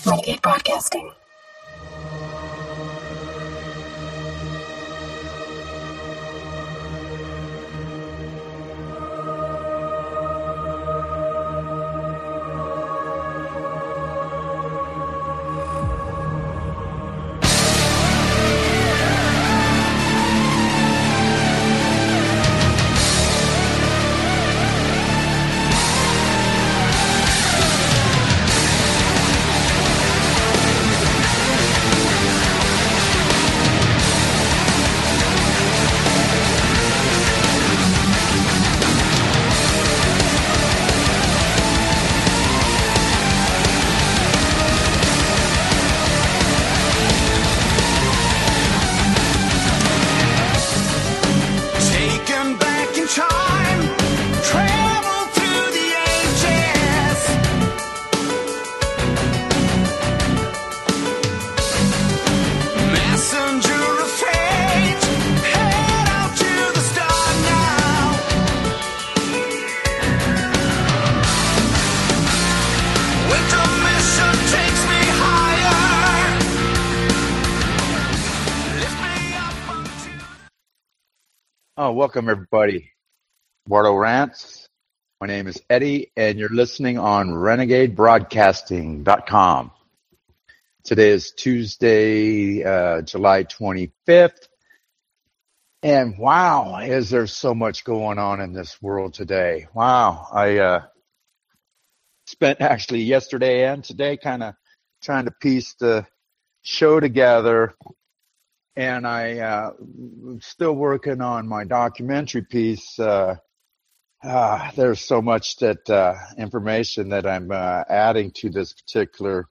Renegade Broadcasting. Welcome, everybody. Eduardo Rants. My name is Eddie, and you're listening on RenegadeBroadcasting.com. Today is Tuesday, July 25th. And wow, is there so much going on in this world today. Wow. I spent actually yesterday and today kind of trying to piece the show together. And I'm still working on my documentary piece. There's so much that information that I'm adding to this particular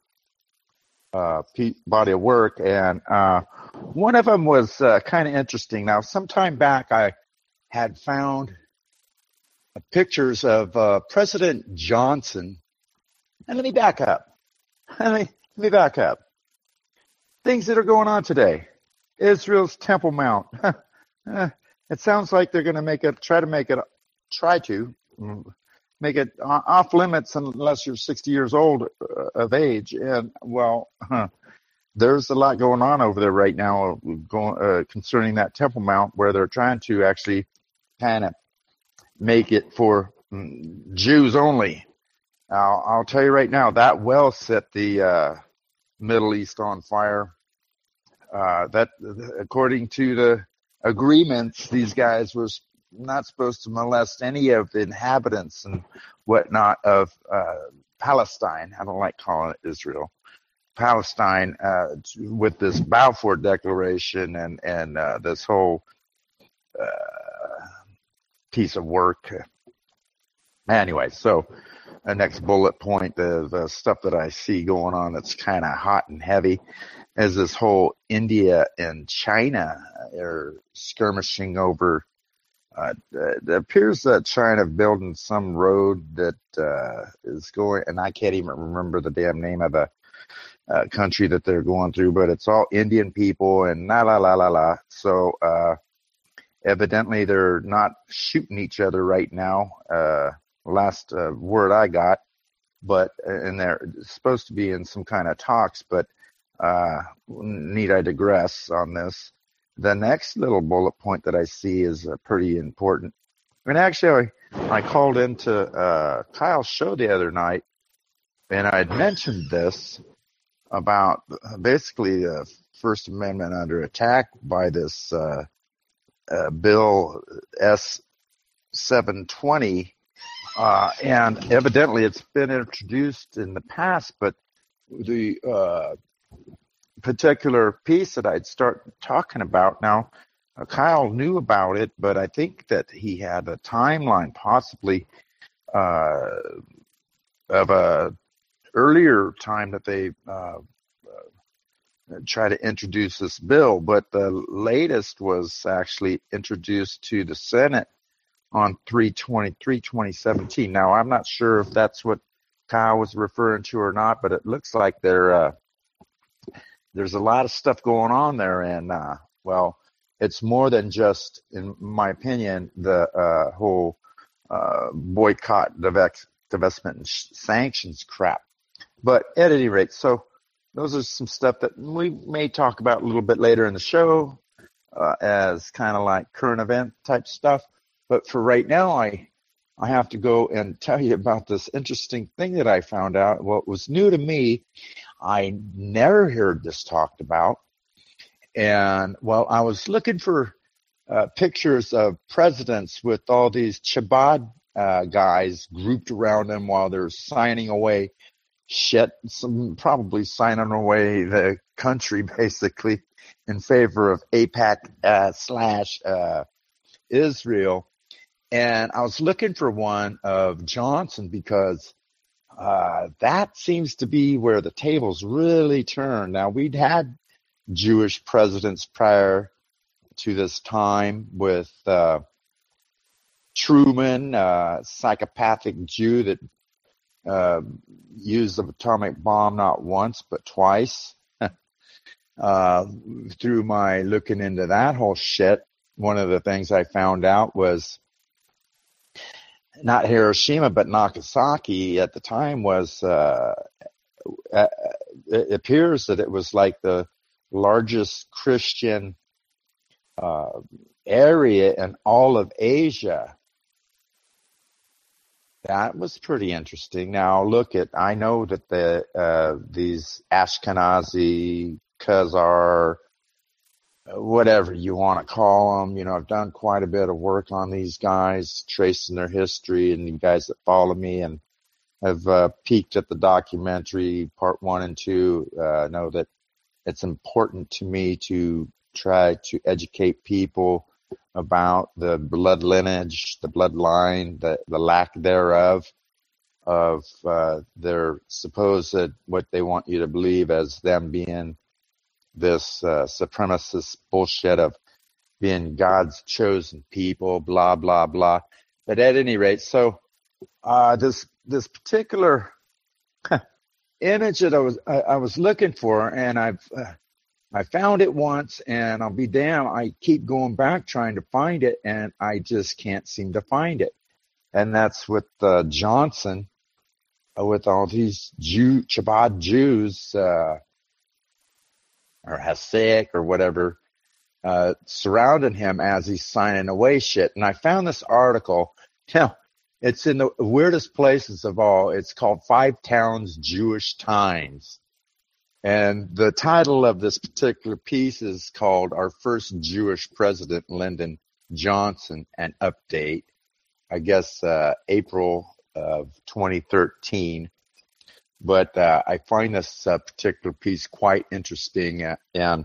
body of work. And one of them was kind of interesting. Now, some time back, I had found pictures of President Johnson. And let me back up. Let me back up. Things that are going on today. Israel's Temple Mount. It sounds like they're going to try to make it off limits unless you're 60 years old of age. And well, there's a lot going on over there right now concerning that Temple Mount, where they're trying to actually kind of make it for Jews only. I'll tell you right now, that well set the Middle East on fire. That according to the agreements, these guys were not supposed to molest any of the inhabitants and whatnot of Palestine. I don't like calling it Israel. Palestine, with this Balfour Declaration and this whole piece of work. Anyway, so the next bullet point, the stuff that I see going on that's kind of hot and heavy, is this whole India and China are skirmishing over. It appears that China building some road that is going, and I can't even remember the damn name of the country that they're going through, but it's all Indian people and la. So evidently they're not shooting each other right now. Last word I got, but and they're supposed to be in some kind of talks, but need I digress on this? The next little bullet point that I see is pretty important. And actually, I called into Kyle's show the other night, and I had mentioned this about basically the First Amendment under attack by this Bill S-720, and evidently it's been introduced in the past, but the particular piece that I'd start talking about now, Kyle knew about it, but I think that he had a timeline possibly of a earlier time that they try to introduce this bill, but the latest was actually introduced to the Senate on 3/23/2017. Now, I'm not sure if that's what Kyle was referring to or not, but it looks like there's a lot of stuff going on there, and well, it's more than just, in my opinion, the whole boycott, divestment, and sanctions crap. But at any rate, so those are some stuff that we may talk about a little bit later in the show as kind of like current event type stuff. But for right now, I have to go and tell you about this interesting thing that I found out. Well, it was new to me. I never heard this talked about. And well, I was looking for pictures of presidents with all these Chabad guys grouped around them while they're signing away shit, some probably signing away the country basically in favor of AIPAC slash Israel. And I was looking for one of Johnson because that seems to be where the tables really turn. Now, we'd had Jewish presidents prior to this time with Truman, psychopathic Jew that used the atomic bomb not once but twice. Through my looking into that whole shit, one of the things I found out was not Hiroshima but Nagasaki at the time was it appears that it was like the largest Christian area in all of Asia. That was pretty interesting. Now I know that these Ashkenazi, Khazar, whatever you want to call them, I've done quite a bit of work on these guys, tracing their history, and you guys that follow me and have peeked at the documentary part 1 and 2 know that it's important to me to try to educate people about the blood lineage, the bloodline, the lack thereof of their supposed, what they want you to believe as them being this supremacist bullshit of being God's chosen people, blah, blah, blah. But at any rate, so this particular image that I was looking for, and I found it once, and I'll be damned, I keep going back trying to find it, and I just can't seem to find it. And that's with Johnson, with all these Chabad Jews, or Hasek or whatever, surrounding him as he's signing away shit. And I found this article. Now, it's in the weirdest places of all. It's called 5 Towns Jewish Times. And the title of this particular piece is called Our First Jewish President, Lyndon Johnson, an Update. I guess April of 2013. But I find this particular piece quite interesting. And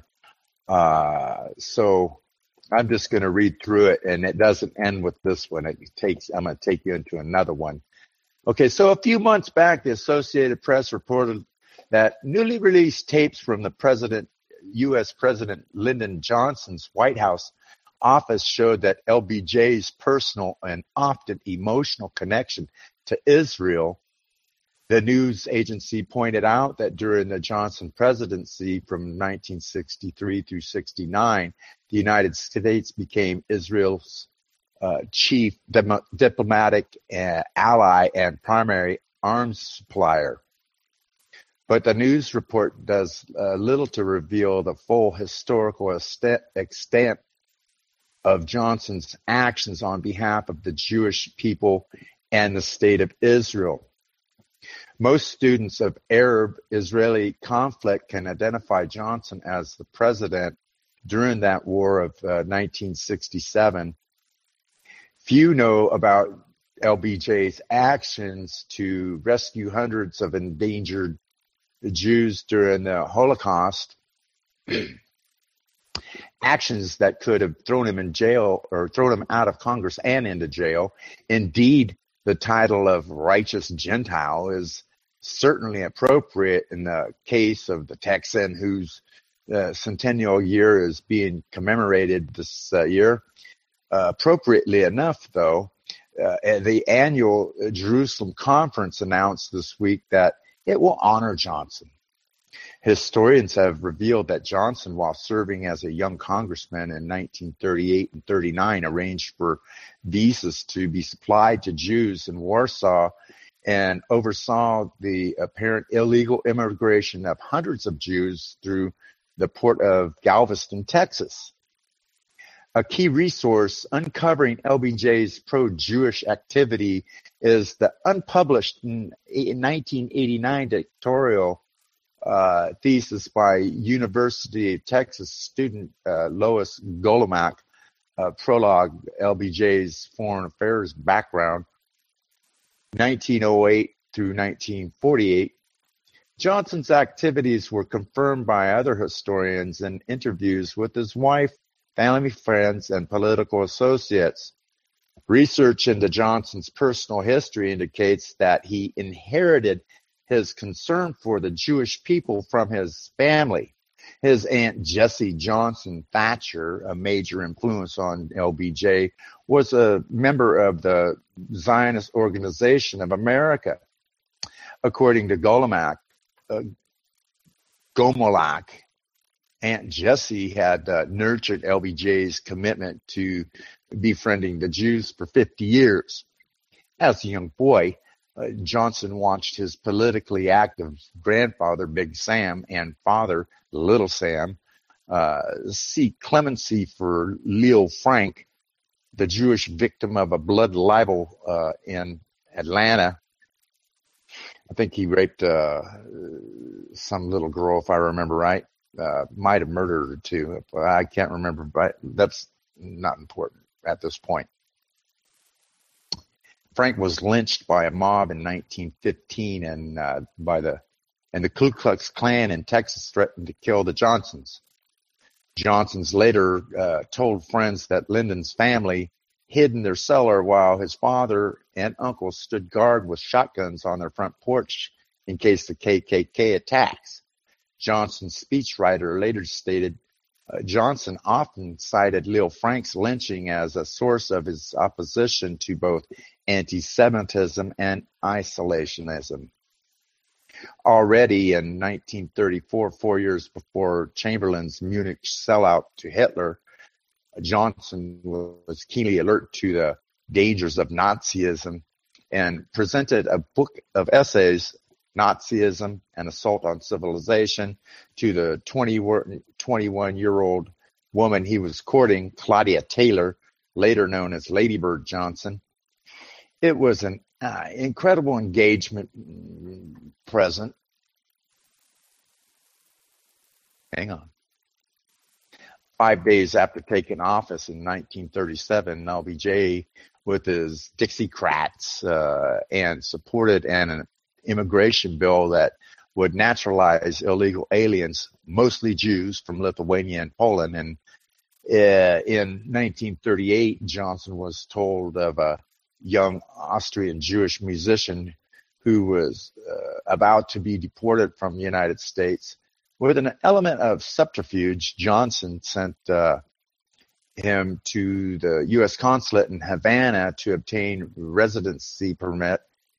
so I'm just going to read through it, and it doesn't end with this one. I'm going to take you into another one. Okay, so a few months back, the Associated Press reported that newly released tapes from the U.S. President Lyndon Johnson's White House office showed that LBJ's personal and often emotional connection to Israel. The news agency pointed out that during the Johnson presidency from 1963 through 69, the United States became Israel's chief diplomatic ally and primary arms supplier. But the news report does little to reveal the full historical extent of Johnson's actions on behalf of the Jewish people and the state of Israel. Most students of Arab-Israeli conflict can identify Johnson as the president during that war of 1967. Few know about LBJ's actions to rescue hundreds of endangered Jews during the Holocaust, actions that could have thrown him in jail or thrown him out of Congress and into jail. Indeed, the title of righteous Gentile is certainly appropriate in the case of the Texan whose centennial year is being commemorated this year. Appropriately enough, though, the annual Jerusalem conference announced this week that it will honor Johnson. Historians have revealed that Johnson, while serving as a young congressman in 1938 and 39, arranged for visas to be supplied to Jews in Warsaw and oversaw the apparent illegal immigration of hundreds of Jews through the port of Galveston, Texas. A key resource uncovering LBJ's pro-Jewish activity is the unpublished 1989 doctoral thesis by University of Texas student Lois Golomak, prologue LBJ's foreign affairs background, 1908 through 1948. Johnson's activities were confirmed by other historians in interviews with his wife, family, friends, and political associates. Research into Johnson's personal history indicates that he inherited his concern for the Jewish people from his family. His Aunt Jessie Johnson Thatcher, a major influence on LBJ, was a member of the Zionist Organization of America. According to Gomolak, Aunt Jessie had nurtured LBJ's commitment to befriending the Jews for 50 years. As a young boy, Johnson watched his politically active grandfather, Big Sam, and father, Little Sam, seek clemency for Leo Frank, the Jewish victim of a blood libel in Atlanta. I think he raped some little girl, if I remember right. Might have murdered her too. I can't remember, but that's not important at this point. Frank was lynched by a mob in 1915, and the Ku Klux Klan in Texas threatened to kill the Johnsons. Johnsons later told friends that Lyndon's family hid in their cellar while his father and uncle stood guard with shotguns on their front porch in case the KKK attacks. Johnson's speechwriter later stated, Johnson often cited Leo Frank's lynching as a source of his opposition to both anti-Semitism and isolationism. Already in 1934, 4 years before Chamberlain's Munich sellout to Hitler, Johnson was keenly alert to the dangers of Nazism and presented a book of essays, Nazism and Assault on Civilization, to the 21-year-old woman he was courting, Claudia Taylor, later known as Lady Bird Johnson. It was an incredible engagement present. Hang on. 5 days after taking office in 1937, LBJ, with his Dixiecrats, and supported an immigration bill that would naturalize illegal aliens, mostly Jews from Lithuania and Poland. And in 1938, Johnson was told of a young Austrian Jewish musician who was about to be deported from the United States. With an element of subterfuge, Johnson sent him to the U.S. consulate in Havana to obtain residency permit.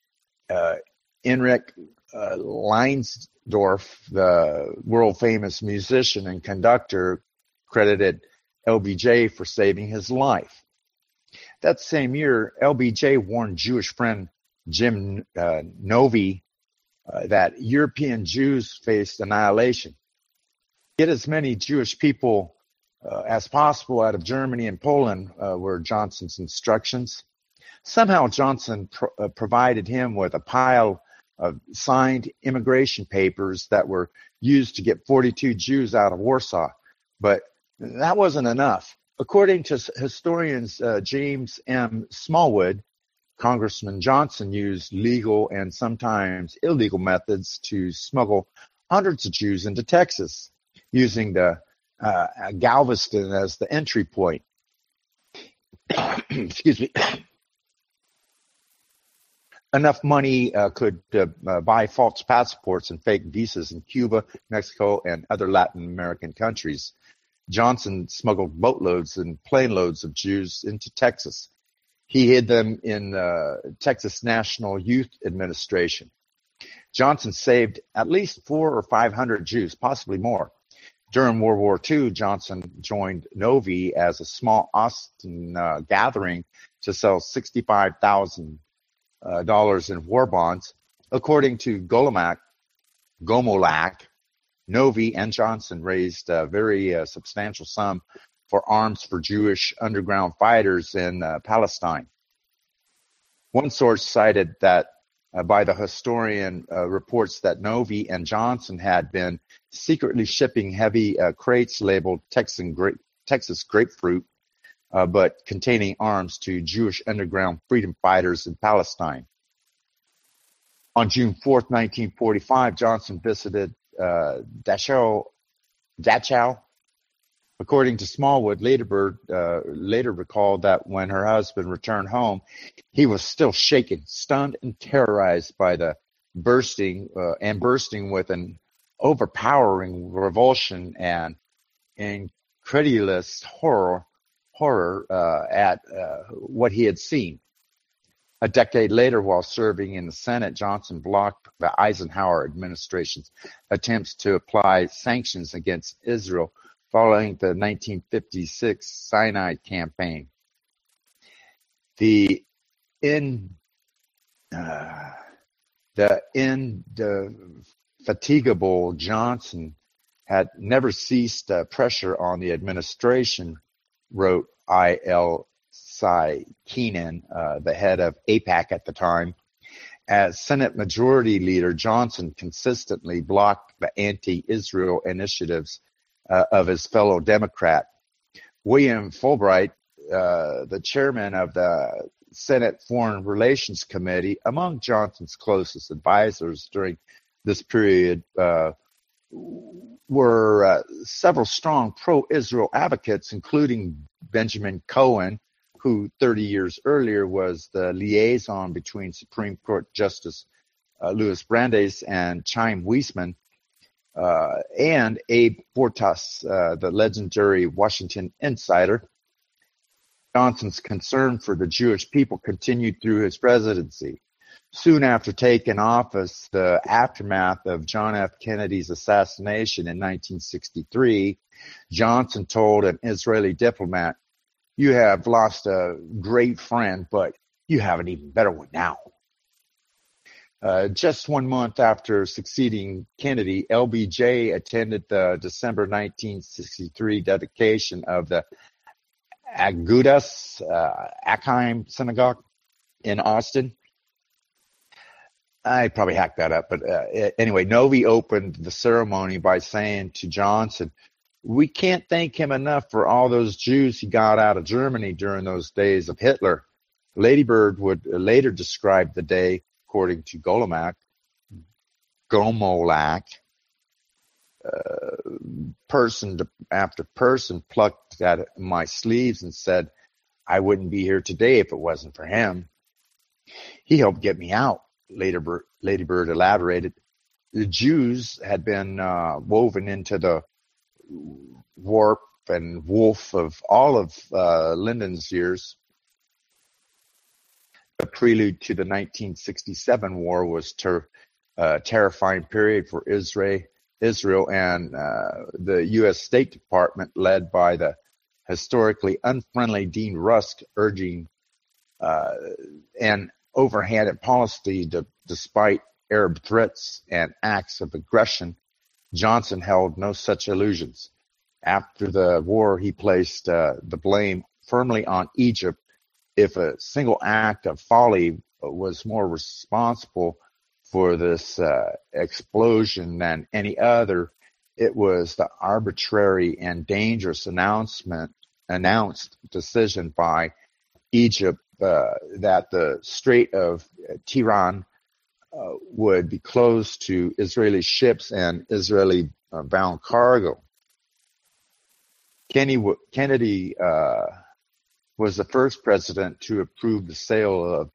Enric Leinsdorf, the world-famous musician and conductor, credited LBJ for saving his life. That same year, LBJ warned Jewish friend Jim Novy that European Jews faced annihilation. Get as many Jewish people as possible out of Germany and Poland were Johnson's instructions. Somehow Johnson provided him with a pile of signed immigration papers that were used to get 42 Jews out of Warsaw. But that wasn't enough. According to historians James M. Smallwood, Congressman Johnson used legal and sometimes illegal methods to smuggle hundreds of Jews into Texas, using the Galveston as the entry point. Excuse me. Enough money could buy false passports and fake visas in Cuba, Mexico, and other Latin American countries. Johnson smuggled boatloads and plane loads of Jews into Texas. He hid them in Texas National Youth Administration. Johnson saved at least 400 or 500 Jews, possibly more. During World War II, Johnson joined Novy as a small Austin gathering to sell 65,000 in war bonds. According to Gomolak, Novi and Johnson raised a very substantial sum for arms for Jewish underground fighters in Palestine. One source cited that by the historian reports that Novi and Johnson had been secretly shipping heavy crates labeled Texas grapefruit, but containing arms to Jewish underground freedom fighters in Palestine. On June 4th, 1945, Johnson visited Dachau. According to Smallwood, Ladybird later recalled that when her husband returned home, he was still shaken, stunned, and terrorized by the bursting with an overpowering revulsion and incredulous horror at what he had seen. A decade later, while serving in the Senate, Johnson blocked the Eisenhower administration's attempts to apply sanctions against Israel following the 1956 Sinai campaign. The indefatigable Johnson had never ceased pressure on the administration, wrote I.L. Cy Keenan, the head of AIPAC at the time. As Senate Majority Leader, Johnson consistently blocked the anti-Israel initiatives of his fellow Democrat. William Fulbright, the chairman of the Senate Foreign Relations Committee, among Johnson's closest advisors during this period were several strong pro-Israel advocates, including Benjamin Cohen, who 30 years earlier was the liaison between Supreme Court Justice Louis Brandeis and Chaim Weizmann, and Abe Fortas, the legendary Washington insider. Johnson's concern for the Jewish people continued through his presidency. Soon after taking office, the aftermath of John F. Kennedy's assassination in 1963, Johnson told an Israeli diplomat, "You have lost a great friend, but you have an even better one now." Just 1 month after succeeding Kennedy, LBJ attended the December 1963 dedication of the Agudas Achim Synagogue in Austin. I probably hacked that up, but anyway, Novi opened the ceremony by saying to Johnson, "We can't thank him enough for all those Jews he got out of Germany during those days of Hitler." Ladybird would later describe the day, according to Gomolak, person after person plucked at my sleeves and said, "I wouldn't be here today if it wasn't for him. He helped get me out," Ladybird elaborated. The Jews had been woven into the warp and woof of all of Lyndon's years. The prelude to the 1967 war was a terrifying period for Israel and the U.S. State Department, led by the historically unfriendly Dean Rusk, urging an overhanded policy despite Arab threats and acts of aggression. Johnson held no such illusions. After the war, he placed the blame firmly on Egypt. If a single act of folly was more responsible for this explosion than any other, it was the arbitrary and dangerous announced decision by Egypt that the Strait of Tiran would be closed to Israeli ships and Israeli-bound cargo. Kennedy was the first president to approve the sale of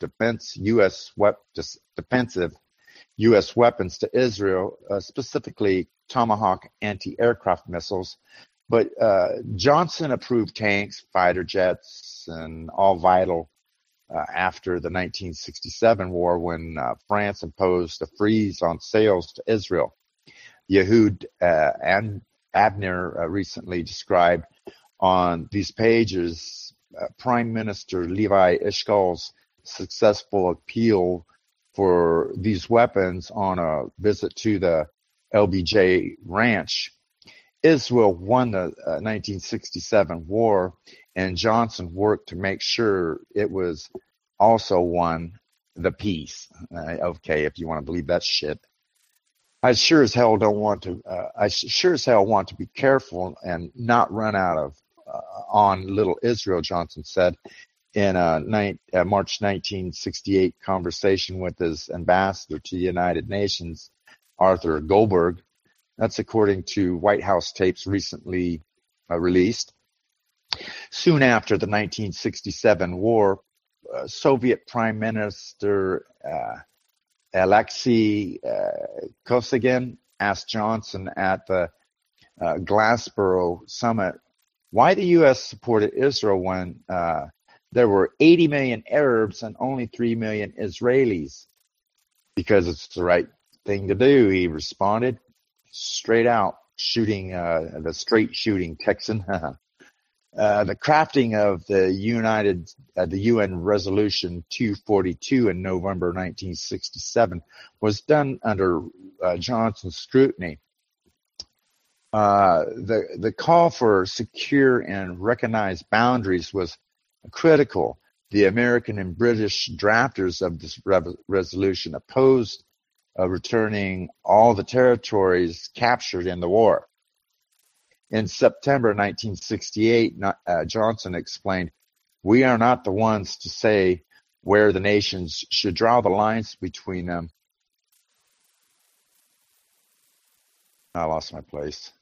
defensive U.S. weapons to Israel, specifically Tomahawk anti-aircraft missiles. But Johnson approved tanks, fighter jets, and all vital after the 1967 war, when France imposed a freeze on sales to Israel. Yehud and Abner recently described on these pages Prime Minister Levi Eshkol's successful appeal for these weapons on a visit to the LBJ ranch. Israel won the 1967 war, and Johnson worked to make sure it was also won the peace. Okay, if you want to believe that shit. I sure as hell want to be careful and not run out of on little Israel, Johnson said in a March 1968 conversation with his ambassador to the United Nations, Arthur Goldberg. That's according to White House tapes recently released. Soon after the 1967 war, Soviet Prime Minister Alexei Kosygin asked Johnson at the Glassboro summit why the U.S. supported Israel when there were 80 million Arabs and only 3 million Israelis. Because it's the right thing to do, he responded. Straight out shooting, the straight shooting Texan. The crafting of the UN Resolution 242 in November 1967 was done under Johnson's scrutiny. The call for secure and recognized boundaries was critical. The American and British drafters of this resolution opposed returning all the territories captured in the war. In September 1968, Johnson explained, "We are not the ones to say where the nations should draw the lines between them." I lost my place.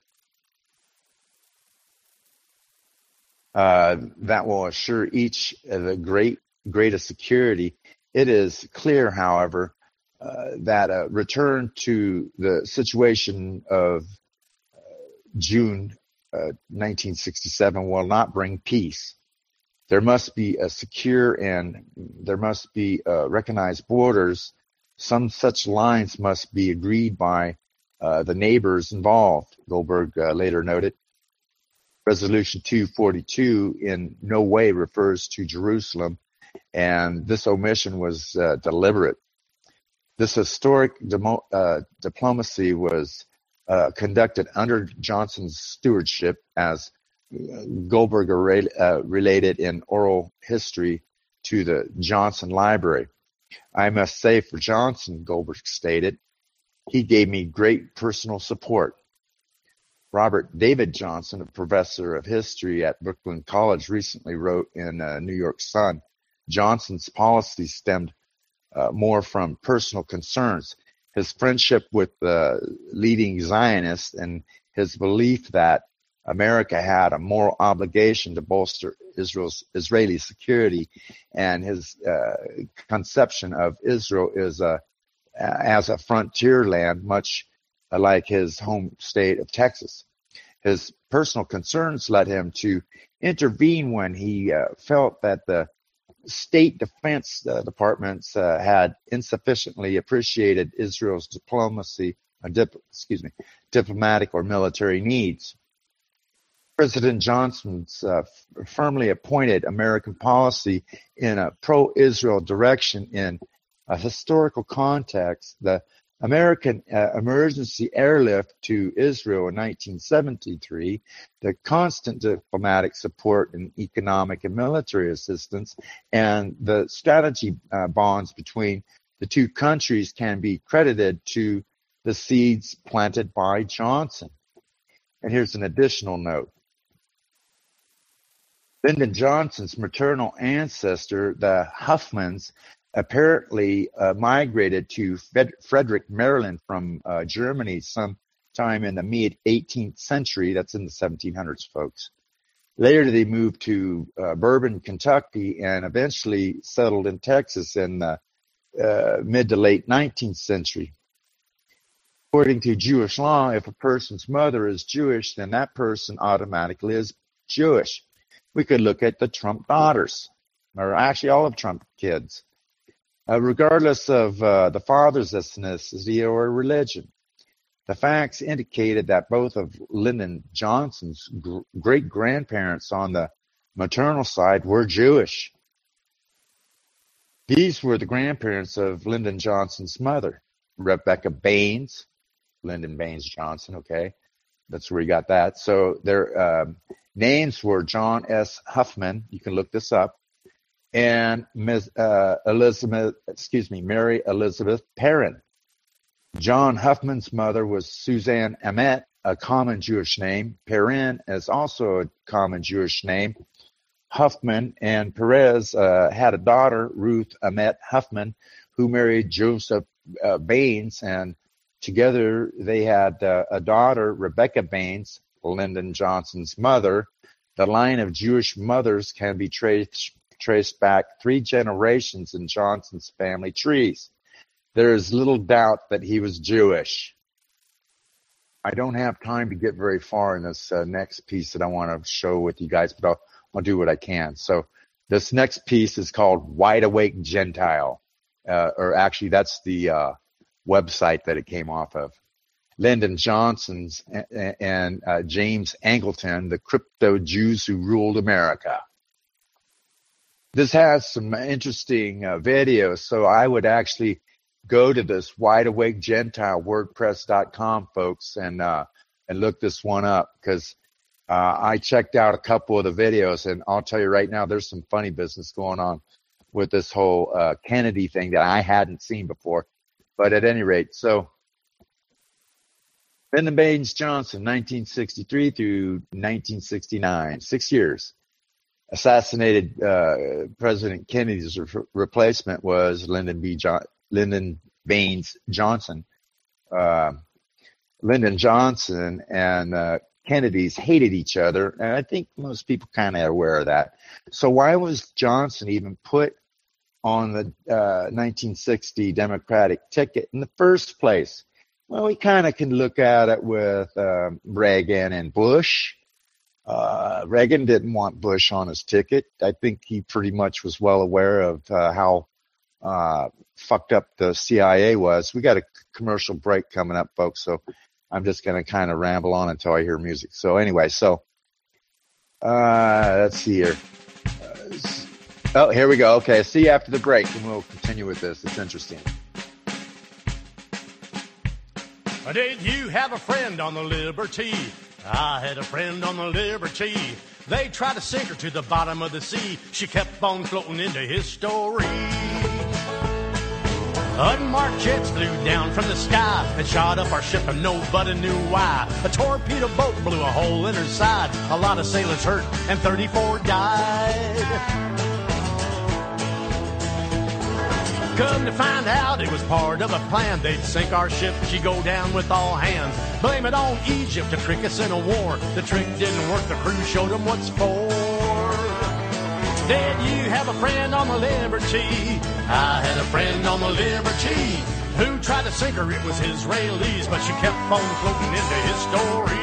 That will assure each the greatest security. It is clear, however, that a return to the situation of June 1967 will not bring peace. There must be a secure and there must be recognized borders. Some such lines must be agreed by the neighbors involved, Goldberg later noted. Resolution 242 in no way refers to Jerusalem, and this omission was deliberate. This historic diplomacy was conducted under Johnson's stewardship, as Goldberg related in oral history to the Johnson Library. "I must say for Johnson," Goldberg stated, "he gave me great personal support." Robert David Johnson, a professor of history at Brooklyn College, recently wrote in New York Sun, Johnson's policy stemmed more from personal concerns. His friendship with leading Zionists and his belief that America had a moral obligation to bolster Israeli security, and his conception of Israel as a frontier land, much like his home state of Texas. His personal concerns led him to intervene when he felt that the State Defense departments had insufficiently appreciated Israel's diplomatic or military needs. President Johnson's firmly appointed American policy in a pro-Israel direction in a historical context. The American emergency airlift to Israel in 1973, the constant diplomatic support and economic and military assistance, and the strategy bonds between the two countries can be credited to the seeds planted by Johnson. And here's an additional note. Lyndon Johnson's maternal ancestor, the Huffmans, apparently migrated to Frederick, Maryland from Germany sometime in the mid-18th century. That's in the 1700s, folks. Later, they moved to Bourbon, Kentucky, and eventually settled in Texas in the mid to late 19th century. According to Jewish law, if a person's mother is Jewish, then that person automatically is Jewish. We could look at the Trump daughters, or actually all of Trump kids. Regardless of the father's ethnicity or religion. The facts indicated that both of Lyndon Johnson's great-grandparents on the maternal side were Jewish. These were the grandparents of Lyndon Johnson's mother, Rebecca Baines, Lyndon Baines Johnson, okay? That's where he got that. So their names were John S. Huffman. You can look this up. And Mary Elizabeth Perrin. John Huffman's mother was Suzanne Amet, a common Jewish name. Perrin is also a common Jewish name. Huffman and Perez had a daughter, Ruth Amet Huffman, who married Joseph Baines, and together they had a daughter, Rebecca Baines, Lyndon Johnson's mother. The line of Jewish mothers can be traced back 3 generations in Johnson's family trees. There is little doubt that he was Jewish. I don't have time to get very far in this next piece that I want to show with you guys, but I'll do what I can. So this next piece is called Wide Awake Gentile, or actually that's the website that it came off of. Lyndon Johnson's and James Angleton, the crypto Jews who ruled America. This has some interesting videos, so I would actually go to this Wide Awake Gentile WordPress.com, folks, and look this one up, because I checked out a couple of the videos, and I'll tell you right now, there's some funny business going on with this whole Kennedy thing that I hadn't seen before. But at any rate, so Lyndon Baines Johnson, 1963 through 1969, 6 years. Assassinated President Kennedy's replacement was Lyndon Baines Johnson. Lyndon Johnson and Kennedy's hated each other, and I think most people kind of are aware of that. So why was Johnson even put on the 1960 Democratic ticket in the first place? Well, we kind of can look at it with Reagan and Bush. Reagan didn't want Bush on his ticket. I think he pretty much was well aware of how fucked up the CIA was. We got a commercial break coming up, folks, so I'm just going to kind of ramble on until I hear music. So anyway, so let's see here. Oh, here we go. Okay, see you after the break, and we'll continue with this. It's interesting. Did you have a friend on the Liberty? I had a friend on the Liberty. They tried to sink her to the bottom of the sea. She kept on floating into history. Unmarked jets flew down from the sky and shot up our ship and nobody knew why. A torpedo boat blew a hole in her side. A lot of sailors hurt and 34 died. Come to find out it was part of a plan. They'd sink our ship, she'd go down with all hands. Blame it on Egypt to trick us in a war. The trick didn't work, the crew showed them what's for. Did you have a friend on the Liberty? I had a friend on the Liberty who tried to sink her. It was Israelis, but she kept on floating into history.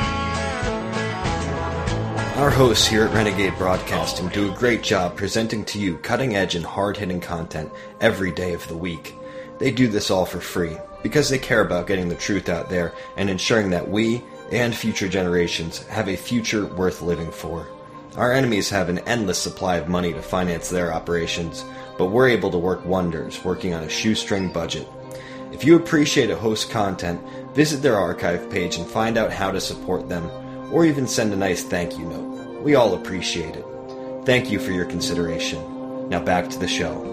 Our hosts here at Renegade Broadcasting do a great job presenting to you cutting-edge and hard-hitting content every day of the week. They do this all for free because they care about getting the truth out there and ensuring that we and future generations have a future worth living for. Our enemies have an endless supply of money to finance their operations, but we're able to work wonders working on a shoestring budget. If you appreciate a host's content, visit their archive page and find out how to support them, or even send a nice thank you note. We all appreciate it. Thank you for your consideration. Now back to the show.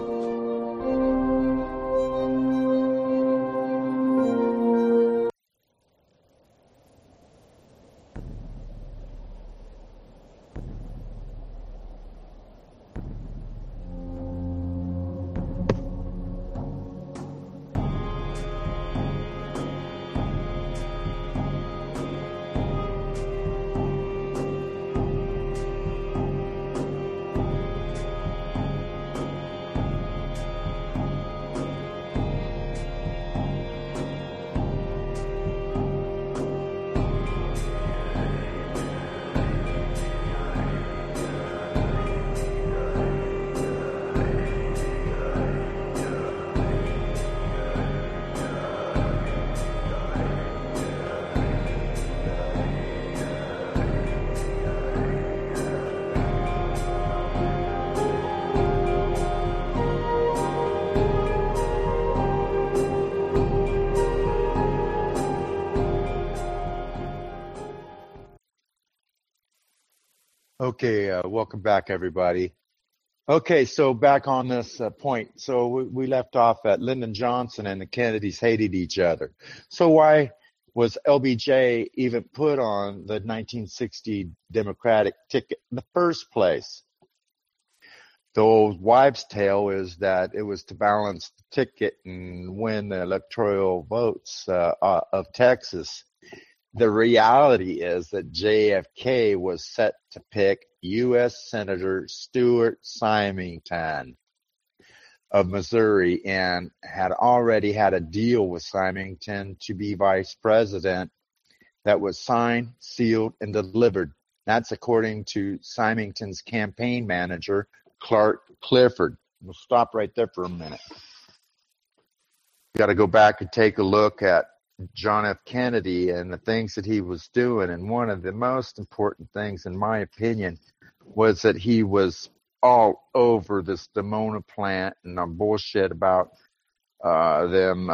Okay, welcome back, everybody. Okay, so back on this point. So we left off at Lyndon Johnson and the Kennedys hated each other. So why was LBJ even put on the 1960 Democratic ticket in the first place? The old wives' tale is that it was to balance the ticket and win the electoral votes of Texas. The reality is that JFK was set to pick U.S. Senator Stuart Symington of Missouri and had already had a deal with Symington to be vice president that was signed, sealed, and delivered. That's according to Symington's campaign manager, Clark Clifford. We'll stop right there for a minute. Got to go back and take a look at John F. Kennedy and the things that he was doing. And one of the most important things, in my opinion, was that he was all over this Dimona plant and the bullshit about them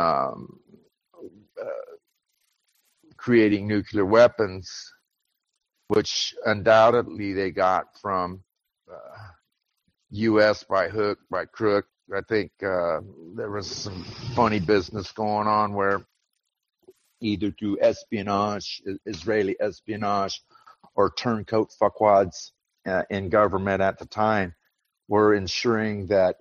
creating nuclear weapons, which undoubtedly they got from U.S. by hook, by crook. I think there was some funny business going on where either through espionage, Israeli espionage, or turncoat fuckwads in government at the time were ensuring that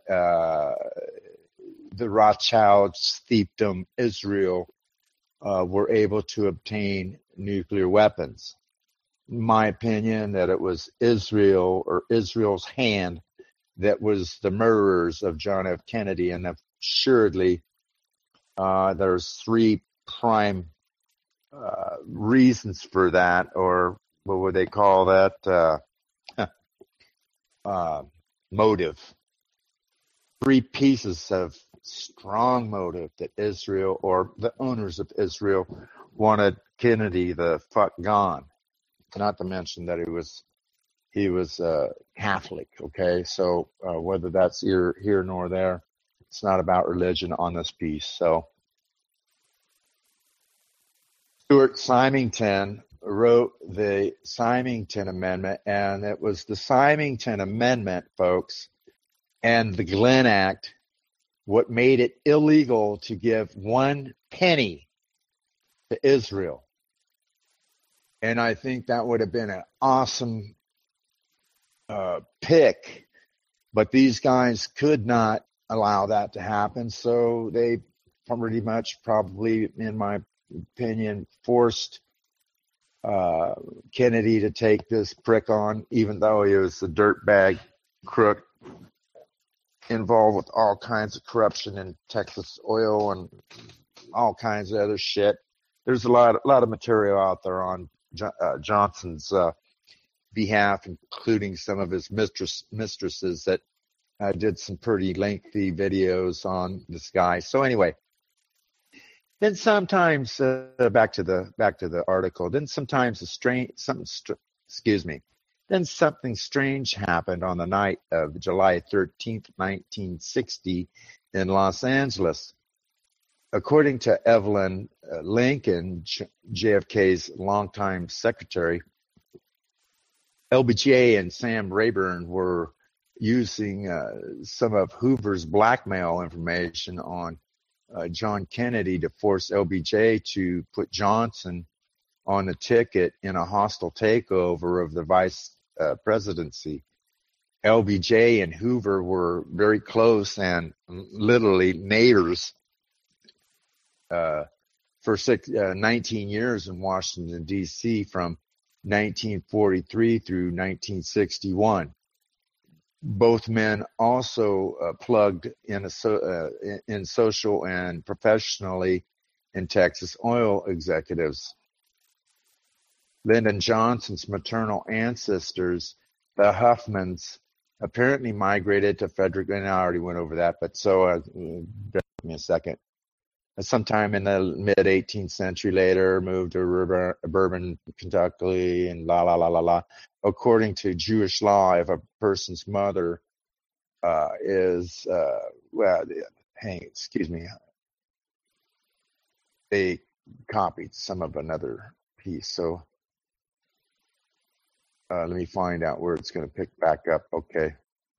the Rothschilds, fiefdom, Israel, were able to obtain nuclear weapons. In my opinion, that it was Israel or Israel's hand that was the murderers of John F. Kennedy, and assuredly there's three prime reasons for that, or what would they call that? Motive. Three pieces of strong motive that Israel or the owners of Israel wanted Kennedy the fuck gone. Not to mention that he was Catholic. Okay, so whether that's here nor there, it's not about religion on this piece. So Stuart Symington wrote the Symington Amendment, and it was the Symington Amendment, folks, and the Glenn Act what made it illegal to give 1 penny to Israel. And I think that would have been an awesome pick, but these guys could not allow that to happen, so they pretty much, probably in my opinion, forced Kennedy to take this prick on, even though he was a dirtbag crook involved with all kinds of corruption in Texas oil and all kinds of other shit. There's a lot of material out there on Johnson's behalf, including some of his mistresses that did some pretty lengthy videos on this guy. So anyway, then sometimes back to the article. Then sometimes Then something strange happened on the night of July 13th, 1960, in Los Angeles. According to Evelyn Lincoln, JFK's longtime secretary, LBJ and Sam Rayburn were using some of Hoover's blackmail information on John Kennedy to force LBJ to put Johnson on the ticket in a hostile takeover of the vice presidency. LBJ and Hoover were very close and literally neighbors for 19 years in Washington, D.C. from 1943 through 1961. Both men also plugged in social and professionally in Texas oil executives. Lyndon Johnson's maternal ancestors, the Huffmans, apparently migrated to Frederick, and I already went over that, but so give me a second. Sometime in the mid-18th century later, moved to Bourbon, Kentucky, and According to Jewish law, if a person's mother is, they copied some of another piece. So Let me find out where it's going to pick back up. Okay.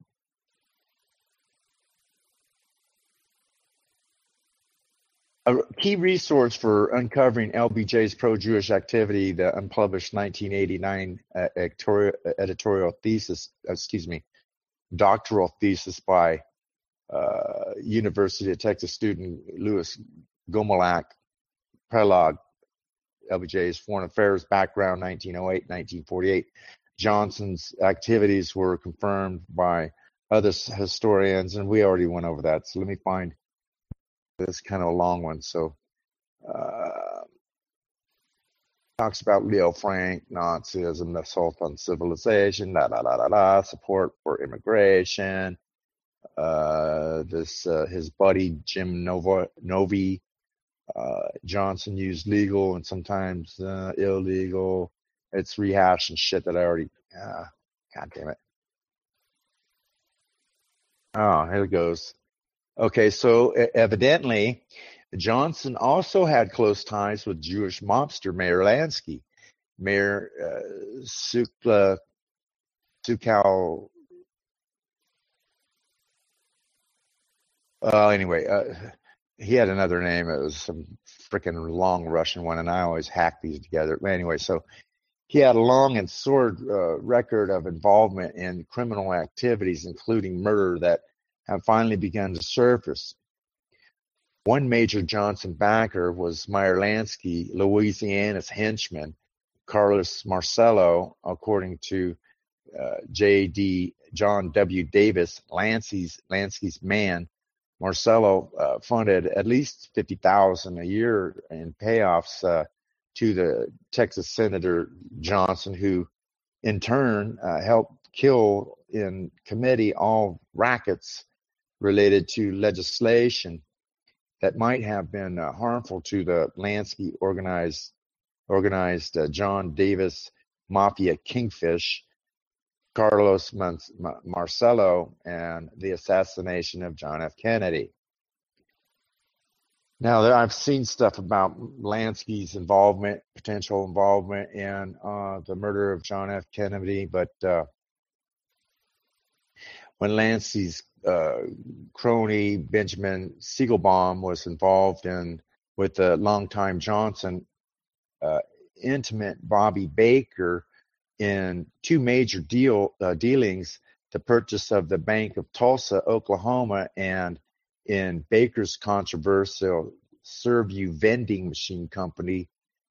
A key resource for uncovering LBJ's pro-Jewish activity, the unpublished 1989 editorial thesis, doctoral thesis by University of Texas student Louis Gomelak, Prologue, LBJ's Foreign Affairs background, 1908-1948. Johnson's activities were confirmed by other historians, and we already went over that. So let me find this kind of a long one. So talks about Leo Frank, Nazism, the assault on civilization, support for immigration. His buddy Jim Novi. Johnson used legal and sometimes illegal. It's rehashing shit that I already. God damn it. Oh, here it goes. Okay, so evidently, Johnson also had close ties with Jewish mobster Meyer Lansky. Meyer Sukal. Anyway, he had another name. It was some freaking long Russian one, and I always hack these together. Anyway, so he had a long and sordid record of involvement in criminal activities, including murder, that have finally begun to surface. One major Johnson backer was Meyer Lansky, Louisiana's henchman, Carlos Marcello, according to J.D. John W. Davis, Lansky's man. Marcello funded at least $50,000 a year in payoffs to the Texas Senator Johnson, who in turn helped kill in committee all rackets related to legislation that might have been harmful to the Lansky organized John Davis Mafia Kingfish, Carlos Marcello, and the assassination of John F. Kennedy. Now, I've seen stuff about Lansky's potential involvement in the murder of John F. Kennedy, but when Lansky's crony Benjamin Siegelbaum was involved with the longtime Johnson intimate Bobby Baker in two major dealings, the purchase of the Bank of Tulsa, Oklahoma, and in Baker's controversial Servue vending machine company.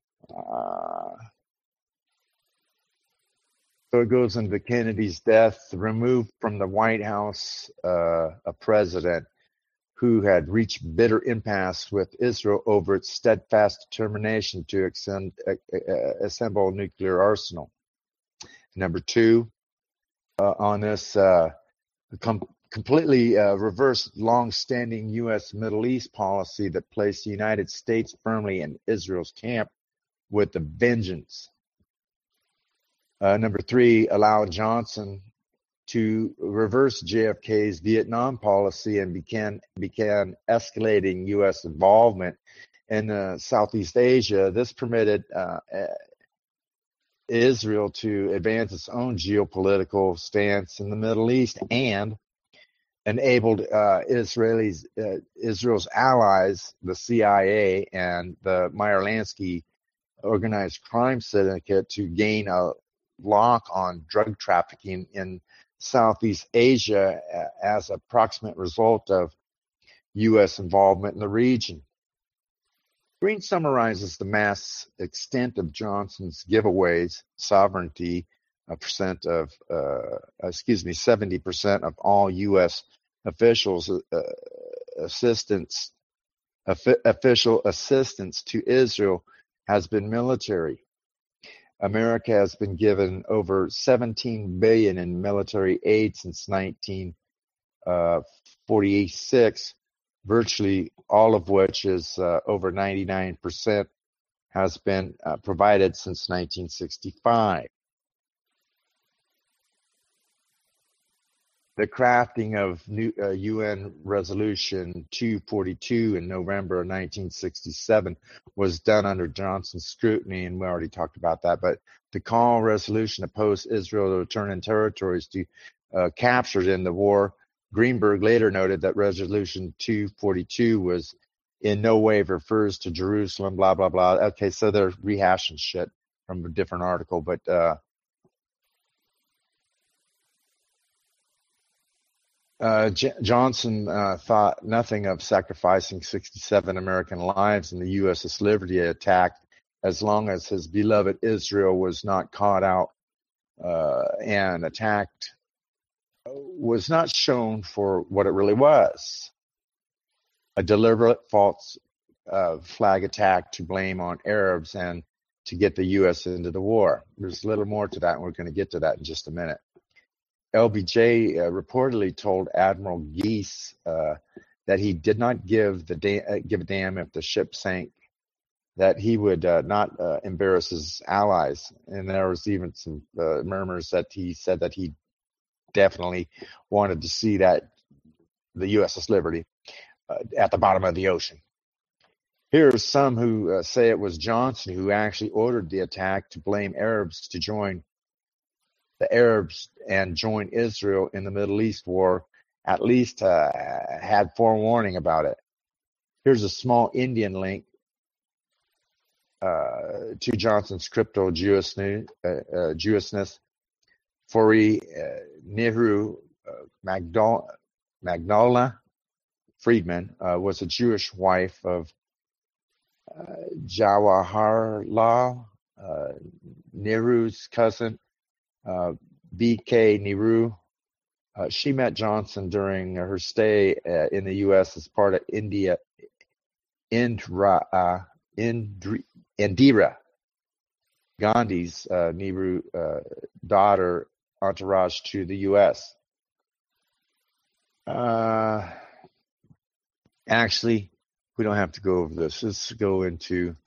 So it goes into Kennedy's death, removed from the White House a president who had reached bitter impasse with Israel over its steadfast determination to assemble a nuclear arsenal. Number two, on this completely reversed long-standing U.S. Middle East policy that placed the United States firmly in Israel's camp with a vengeance. Number three, allowed Johnson to reverse JFK's Vietnam policy and began escalating U.S. involvement in Southeast Asia. This permitted Israel to advance its own geopolitical stance in the Middle East and enabled Israel's allies, the CIA and the Meyer Lansky organized crime syndicate, to gain a lock on drug trafficking in Southeast Asia as a proximate result of U.S. involvement in the region. Green summarizes the mass extent of Johnson's giveaways, sovereignty, 70% of all U.S. officials official assistance to Israel has been military. America has been given over $17 billion in military aid since 1946, virtually all of which is over 99% has been provided since 1965. The crafting of new UN Resolution 242 in November of 1967 was done under Johnson's scrutiny, and we already talked about that. But the call resolution opposed Israel to return in territories captured in the war. Greenberg later noted that Resolution 242 was in no way refers to Jerusalem, blah, blah, blah. Okay, so they're rehashing shit from a different article, but Johnson thought nothing of sacrificing 67 American lives in the USS Liberty attack as long as his beloved Israel was not caught out and attacked, was not shown for what it really was. A deliberate false flag attack to blame on Arabs and to get the U.S. into the war. There's a little more to that, and we're going to get to that in just a minute. LBJ reportedly told Admiral Geese that he did not give a damn if the ship sank, that he would not embarrass his allies. And there was even some murmurs that he said that he definitely wanted to see that the USS Liberty at the bottom of the ocean. Here are some who say it was Johnson who actually ordered the attack to blame Arabs to join the Arabs and join Israel in the Middle East war, at least had forewarning about it. Here's a small Indian link to Johnson's crypto Jewishness. Fori Nehru Magnolia Friedman was a Jewish wife of Jawaharlal Nehru's cousin, B.K. Nehru. She met Johnson during her stay in the U.S. as part of Indira Gandhi's Nehru daughter entourage to the U.S. Actually, we don't have to go over this. Let's go into.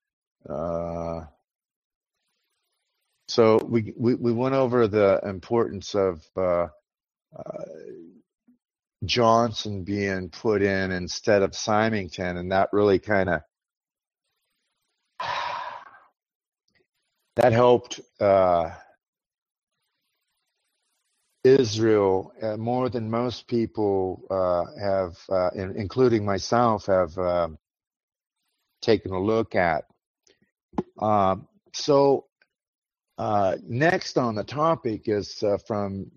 So we went over the importance of Johnson being put in instead of Symington, and that really kind of that helped Israel more than most people have, including myself, have taken a look at. Next on the topic is from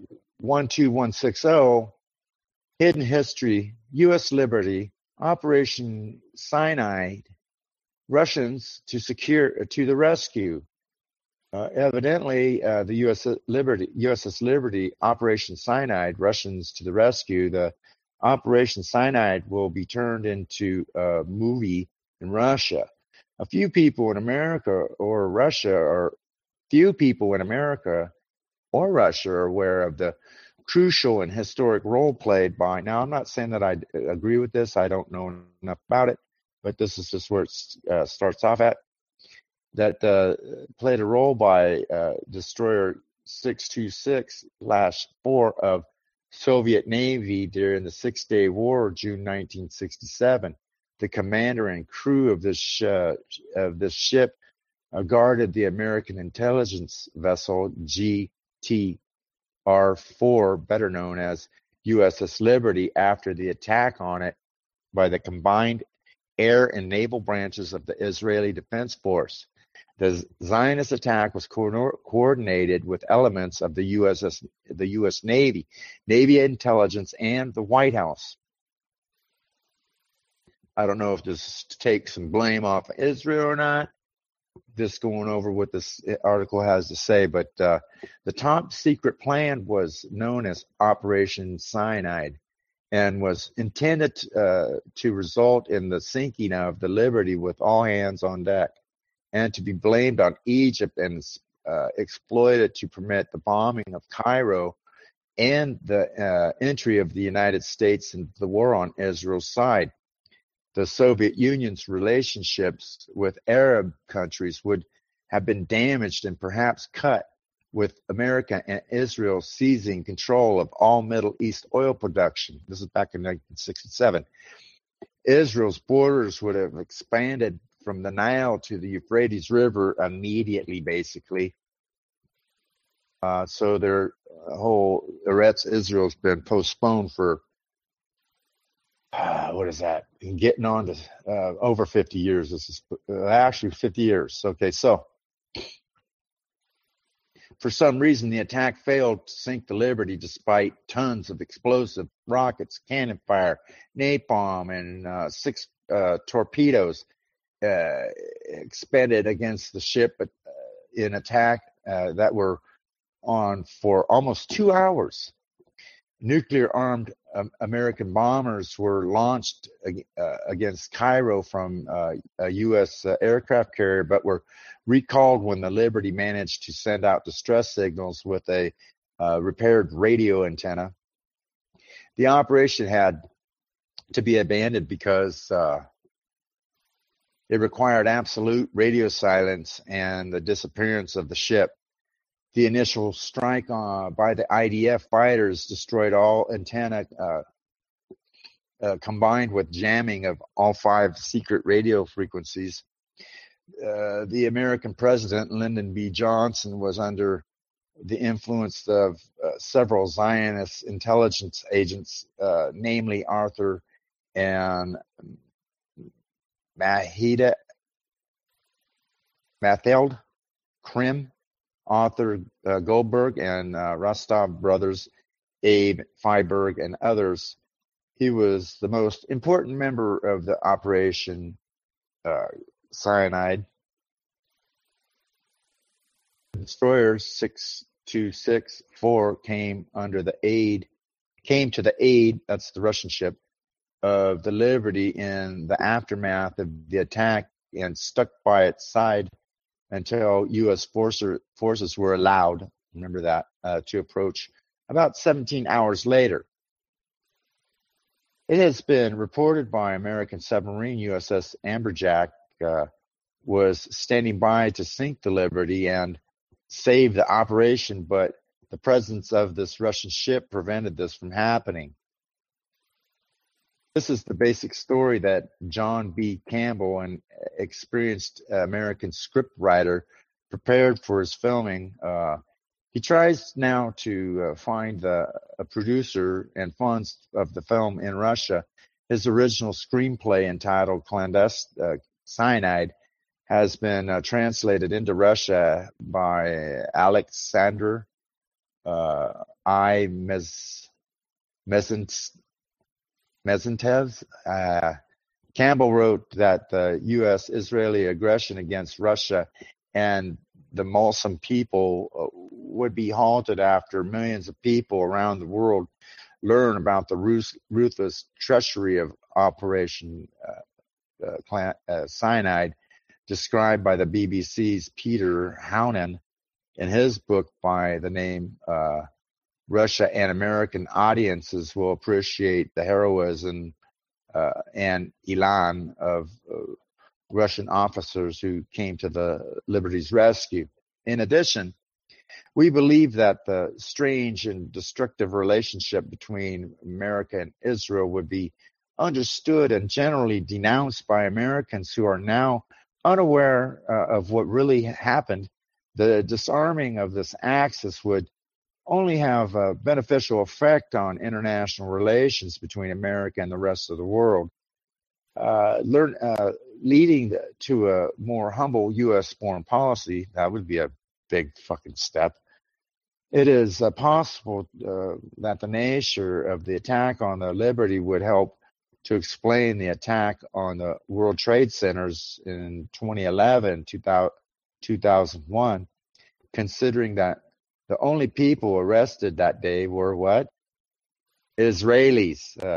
12160, Hidden History, U.S. Liberty, Operation Cyanide, Russians to the rescue. Evidently, the USS Liberty, Operation Cyanide, Russians to the rescue. The Operation Cyanide will be turned into a movie in Russia. Few people in America or Russia are aware of the crucial and historic role played by. Now, I'm not saying that I agree with this. I don't know enough about it, but this is just where it starts off at. That played a role by Destroyer 626-4 of Soviet Navy during the Six-Day War, June 1967. The commander and crew of this ship guarded the American intelligence vessel GTR-4, better known as USS Liberty, after the attack on it by the combined air and naval branches of the Israeli Defense Force. The Zionist attack was coordinated with elements of the U.S. Navy, Navy intelligence, and the White House. I don't know if this takes some blame off of Israel or not. Just going over what this article has to say, but the top secret plan was known as Operation Cyanide and was intended to result in the sinking of the Liberty with all hands on deck, and to be blamed on Egypt and exploited to permit the bombing of Cairo and the entry of the United States into the war on Israel's side. The Soviet Union's relationships with Arab countries would have been damaged and perhaps cut with America and Israel seizing control of all Middle East oil production. This is back in 1967. Israel's borders would have expanded from the Nile to the Euphrates River immediately, basically. So their whole Eretz Israel's been postponed for, what is that? Getting on to over 50 years. This is actually 50 years. Okay, so for some reason, the attack failed to sink the Liberty despite tons of explosive rockets, cannon fire, napalm, and 6 torpedoes expended against the ship in attack that were on for almost 2 hours. Nuclear-armed American bombers were launched against Cairo from a U.S. Aircraft carrier, but were recalled when the Liberty managed to send out distress signals with a repaired radio antenna. The operation had to be abandoned because it required absolute radio silence and the disappearance of the ship. The initial strike by the IDF fighters destroyed all antenna, combined with jamming of all 5 secret radio frequencies. The American president, Lyndon B. Johnson, was under the influence of several Zionist intelligence agents, namely Arthur and Mathilde Krim, Arthur Goldberg, and Rostov brothers, Abe Freiberg, and others. He was the most important member of the Operation Cyanide. The destroyer 6264 came to the aid, that's the Russian ship, of the Liberty in the aftermath of the attack and stuck by its side until U.S. forces were allowed, remember that, to approach about 17 hours later. It has been reported by American submarine USS Amberjack was standing by to sink the Liberty and save the operation, but the presence of this Russian ship prevented this from happening. This is the basic story that John B. Campbell, an experienced American script writer, prepared for his filming. He tries now to find a producer and funds of the film in Russia. His original screenplay, entitled Cyanide, has been translated into Russia by Alexander I. Mezentez. Campbell wrote that the U.S.-Israeli aggression against Russia and the Muslim people would be halted after millions of people around the world learn about the ruthless treachery of Operation Cyanide, described by the BBC's Peter Houghton in his book by the name Russia and American Audiences Will Appreciate the Heroism and Elan of Russian officers who came to the Liberty's rescue. In addition, we believe that the strange and destructive relationship between America and Israel would be understood and generally denounced by Americans who are now unaware of what really happened. The disarming of this axis would only have a beneficial effect on international relations between America and the rest of the world, leading to a more humble U.S. foreign policy. That would be a big fucking step. It is possible that the nature of the attack on the Liberty would help to explain the attack on the World Trade Centers in 2011, 2001, considering that the only people arrested that day were what? Israelis.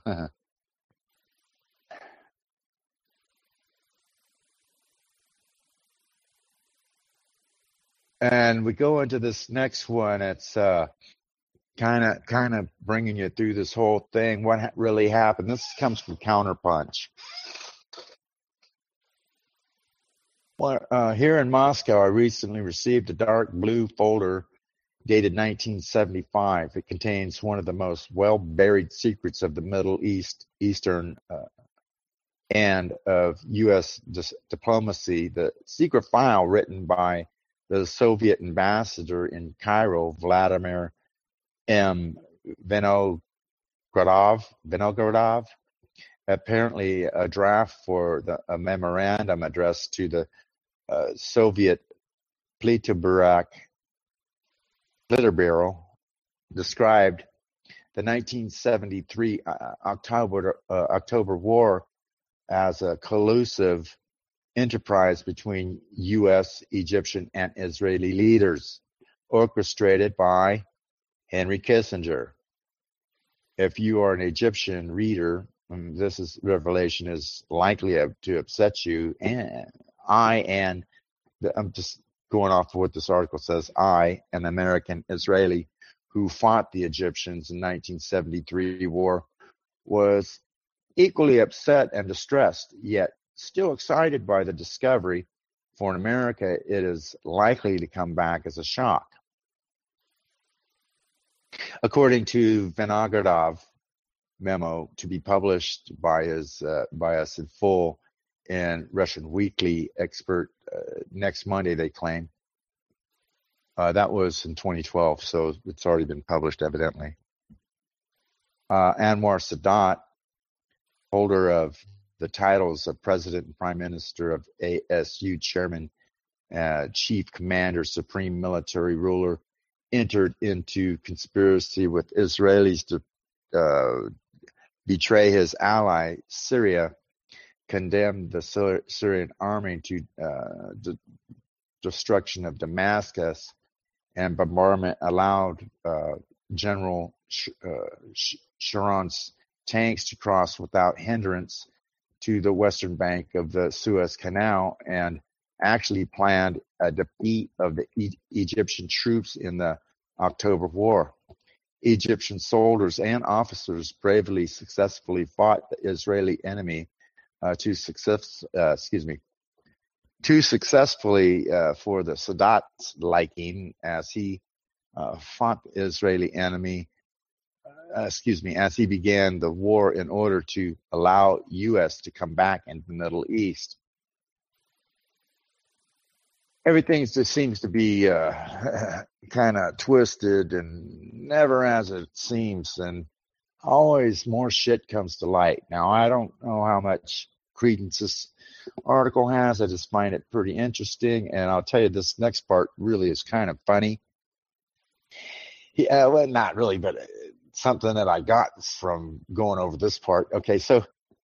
And we go into this next one. It's kind of bringing you through this whole thing. What really happened? This comes from Counterpunch. Well, here in Moscow, I recently received a dark blue folder dated 1975. It contains one of the most well-buried secrets of the Eastern and of U.S. diplomacy. The secret file written by the Soviet ambassador in Cairo, Vladimir M. Vinogradov, apparently a draft for a memorandum addressed to the Soviet Politburo described the 1973 October War as a collusive enterprise between U.S., Egyptian, and Israeli leaders, orchestrated by Henry Kissinger. If you are an Egyptian reader, revelation is likely to upset you. And I'm just going off of what this article says. I, an American Israeli who fought the Egyptians in 1973 war, was equally upset and distressed, yet still excited by the discovery. For in America, it is likely to come back as a shock. According to Vinogradov memo to be published by us in full in Russian Weekly Expert next Monday, they claim. That was in 2012, so it's already been published, evidently. Anwar Sadat, holder of the titles of President and Prime Minister of ASU Chairman, Chief Commander, Supreme Military Ruler, entered into conspiracy with Israelis to betray his ally, Syria, condemned the Syrian army to destruction of Damascus, and bombardment allowed General Sharon's tanks to cross without hindrance to the western bank of the Suez Canal, and actually planned a defeat of the Egyptian troops in the October War. Egyptian soldiers and officers bravely successfully fought the Israeli enemy to successfully for the Sadat's liking, as he fought the Israeli enemy, as he began the war in order to allow U.S. to come back into the Middle East. Everything just seems to be kind of twisted and never as it seems, and always more shit comes to light. Now, I don't know how much credence this article has. I just find it pretty interesting, and I'll tell you, this next part really is kind of funny. Well, not really, but something that I got from going over this part. Okay, so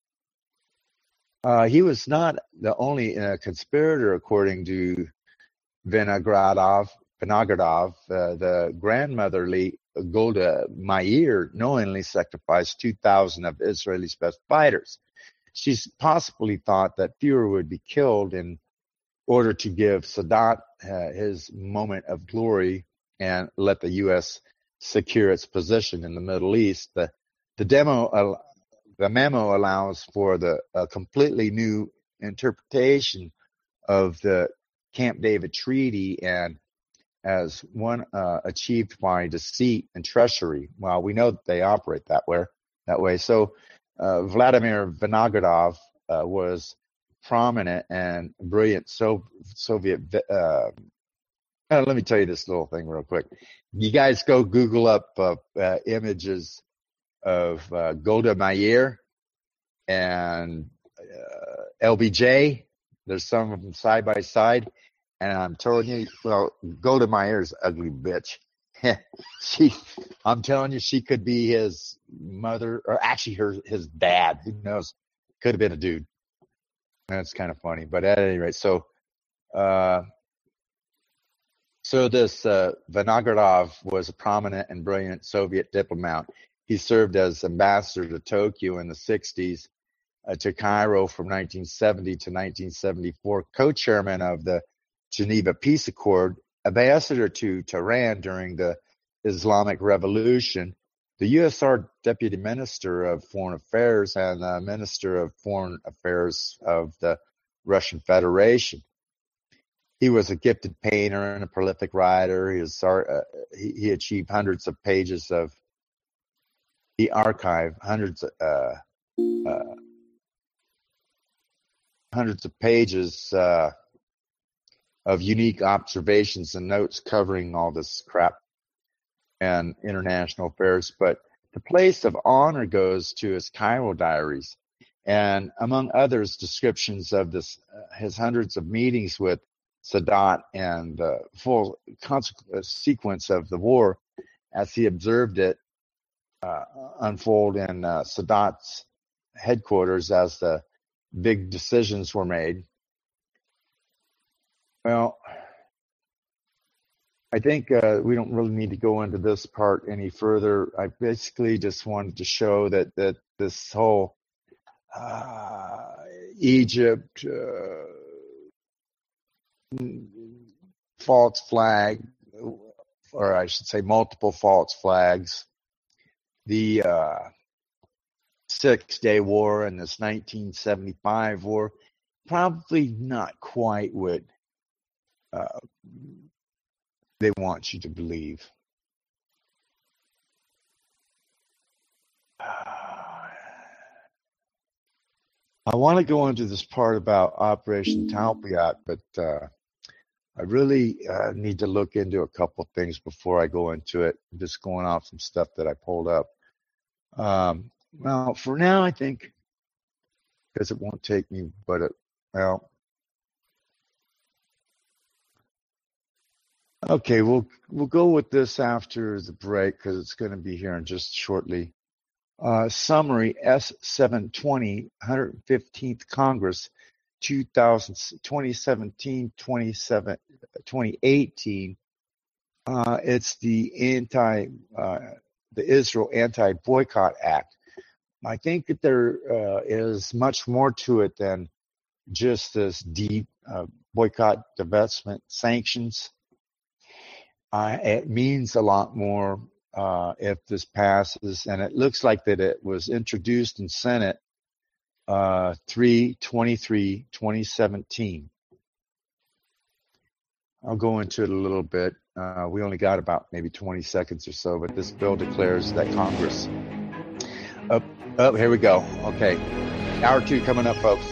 he was not the only conspirator, according to Vinogradov. The grandmotherly Golda Meir knowingly sacrificed 2,000 of Israel's best fighters. She possibly thought that fewer would be killed in order to give Sadat his moment of glory and let the U.S. secure its position in the Middle East. The memo allows for a completely new interpretation of the Camp David Treaty, and as one achieved by deceit and treachery. Well, we know that they operate that way. So Vladimir Vinogradov was prominent and brilliant Soviet. Let me tell you this little thing real quick. You guys go Google up images of Golda Meir and LBJ. There's some of them side by side. And I'm telling you, well, Golda Meir's ugly bitch. I'm telling you, she could be his mother, or actually his dad. Who knows? Could have been a dude. That's kind of funny. But at any rate, so this Vinogradov was a prominent and brilliant Soviet diplomat. He served as ambassador to Tokyo in the 60s, to Cairo from 1970 to 1974, co-chairman of the Geneva Peace Accord, ambassador to Tehran during the Islamic Revolution, the USSR Deputy Minister of Foreign Affairs, and Minister of Foreign Affairs of the Russian Federation. He was a gifted painter and a prolific writer. He achieved hundreds of pages of the archive, hundreds of pages of unique observations and notes covering all this crap and international affairs. But the place of honor goes to his Cairo diaries, and among others, descriptions of his hundreds of meetings with Sadat and the full sequence of the war as he observed it unfold in Sadat's headquarters as the big decisions were made. Well, I think we don't really need to go into this part any further. I basically just wanted to show that this whole Egypt false flag, or I should say multiple false flags, the 6-Day War and this 1975 war, probably not quite what they want you to believe. I want to go into this part about Operation Talpiot, but I really need to look into a couple things before I go into it. I'm just going off some stuff that I pulled up. Well, for now, I think, because it won't take me, okay, we'll go with this after the break because it's going to be here in just shortly. Summary S720, 115th Congress, 2017-2018. It's the Israel Anti-Boycott Act. I think that there is much more to it than just this deep boycott, divestment, sanctions. It means a lot more if this passes, and it looks like that it was introduced in Senate 3/23/2017. I'll go into it a little bit. We only got about maybe 20 seconds or so, but this bill declares that Congress. Oh, here we go. Okay. Hour 2 coming up, folks.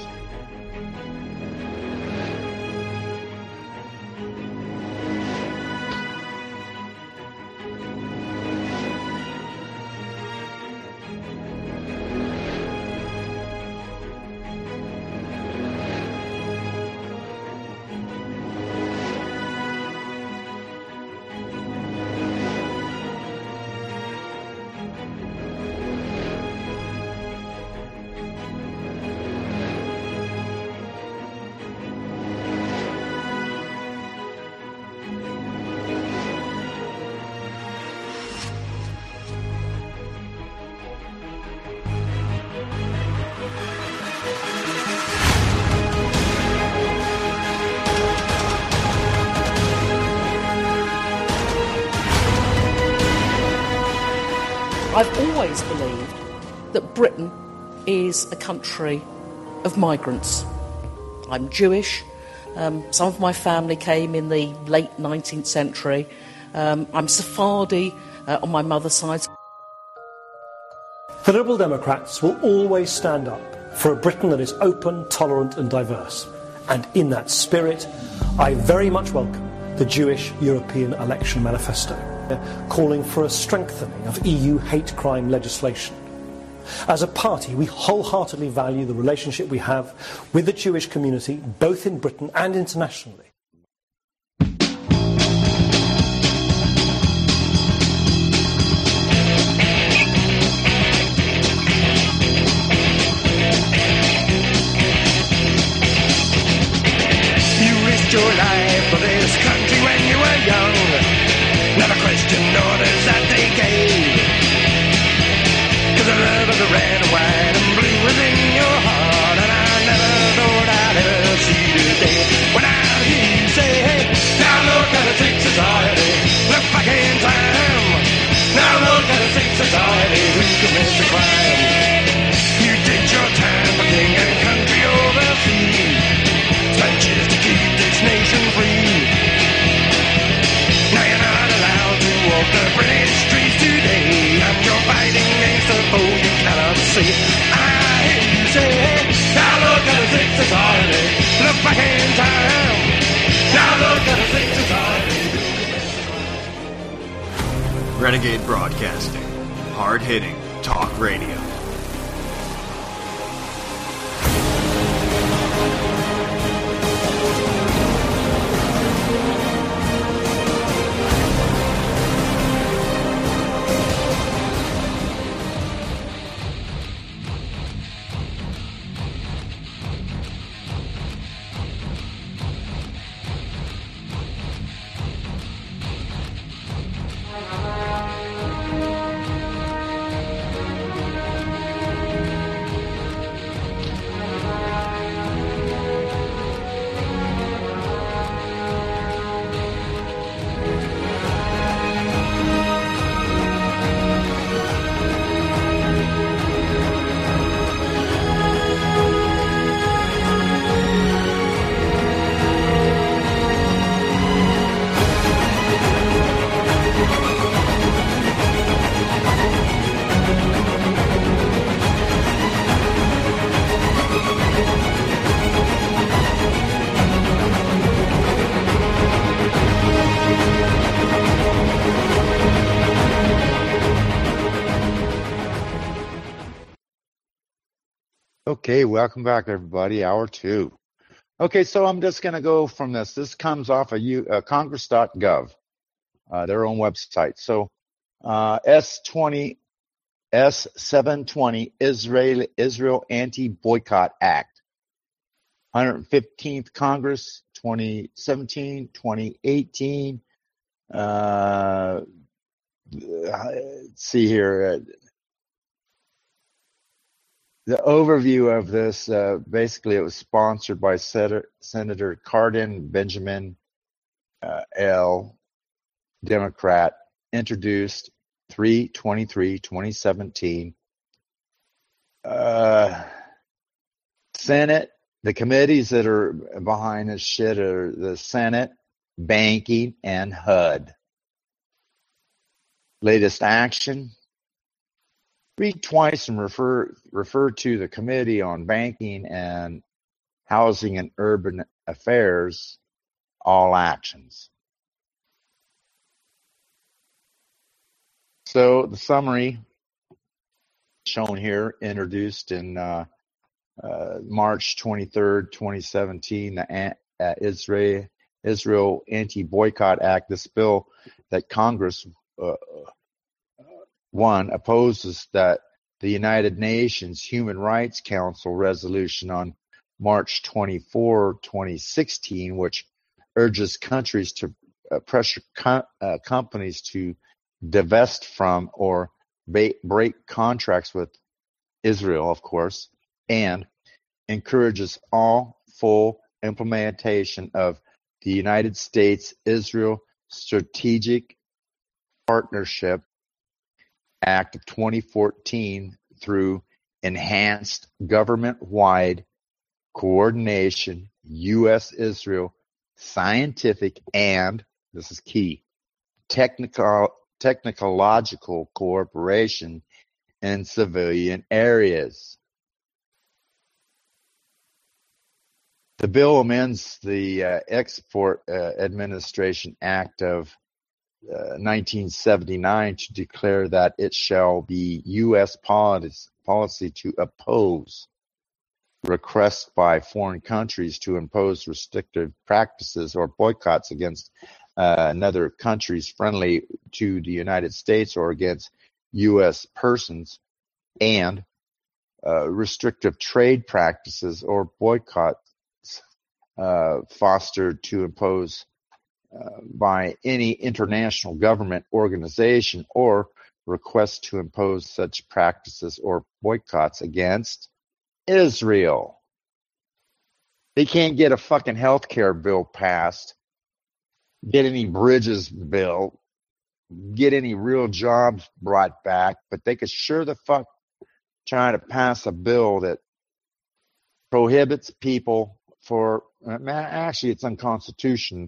I've always believed that Britain is a country of migrants. I'm Jewish. Some of my family came in the late 19th century. I'm Sephardi on my mother's side. The Liberal Democrats will always stand up for a Britain that is open, tolerant and diverse. And in that spirit, I very much welcome the Jewish European Election Manifesto, calling for a strengthening of EU hate crime legislation. As a party, we wholeheartedly value the relationship we have with the Jewish community, both in Britain and internationally. You risked your life for this country when you were young. Never questioned orders that they gave. 'Cause the love of the red, white and blue was in your heart. And I never thought I'd ever see the day when I hear you say, hey, now look at a sick society. Look back in time. Now look at a sick society who commits a crime. You did your time for king and country overseas. Spent years to keep this nation free. see. I hear you say, now look at the 6 society. Look back in time. Now look at the 6 society. Renegade Broadcasting. Hard-hitting talk radio. Okay, welcome back, everybody. Hour 2. Okay, so I'm just going to go from this. This comes off of Congress.gov, their own website. So S720 Israel Anti-Boycott Act, 115th Congress, 2017, 2018. Let's see here. The overview of this, basically it was sponsored by Senator Cardin Benjamin L., Democrat, introduced 3/23/2017. Senate, the committees that are behind this shit are the Senate, Banking, and HUD. Latest action. Read twice and refer to the Committee on Banking and Housing and Urban Affairs, all actions. So the summary shown here, introduced in March 23rd, 2017, the Israel Anti-Boycott Act. This bill that Congress one opposes that the United Nations Human Rights Council resolution on March 24, 2016, which urges countries to pressure companies to divest from or break contracts with Israel, of course, and encourages all full implementation of the United States-Israel Strategic Partnership Act of 2014 through enhanced government-wide coordination, U.S.-Israel scientific and, this is key, technological cooperation in civilian areas. The bill amends the Export Administration Act of 1979 to declare that it shall be U.S. policy to oppose requests by foreign countries to impose restrictive practices or boycotts against another countries friendly to the United States or against U.S. persons, and restrictive trade practices or boycotts fostered to impose by any international government organization or request to impose such practices or boycotts against Israel. They can't get a fucking healthcare bill passed, get any bridges built, get any real jobs brought back, but they could sure the fuck try to pass a bill that prohibits people for, actually it's unconstitutional,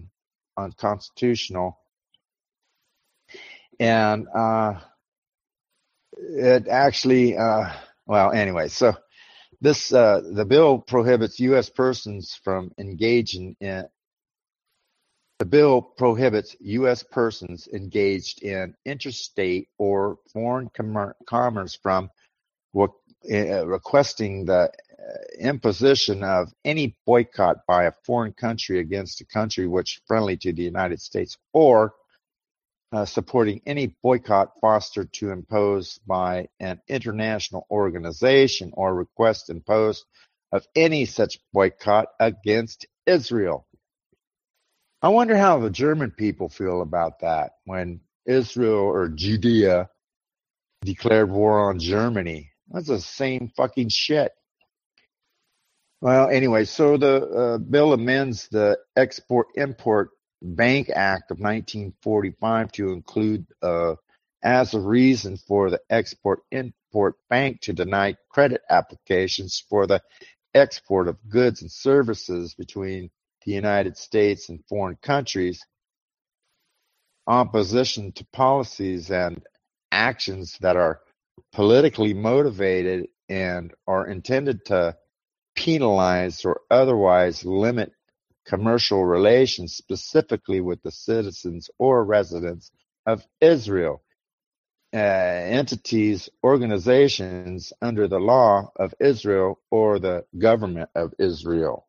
and it actually Well, anyway, so this the bill prohibits U.S. persons from engaging in. The bill prohibits U.S. persons engaged in interstate or foreign commerce from requesting the imposition of any boycott by a foreign country against a country which is friendly to the United States, or supporting any boycott fostered to impose by an international organization or request imposed of any such boycott against Israel. I wonder how the German people feel about that when Israel or Judea declared war on Germany. That's the same fucking shit. Well, anyway, so the bill amends the Export-Import Bank Act of 1945 to include as a reason for the Export-Import Bank to deny credit applications for the export of goods and services between the United States and foreign countries, opposition to policies and actions that are politically motivated and are intended to penalize or otherwise limit commercial relations, specifically with the citizens or residents of Israel, entities, organizations under the law of Israel or the government of Israel.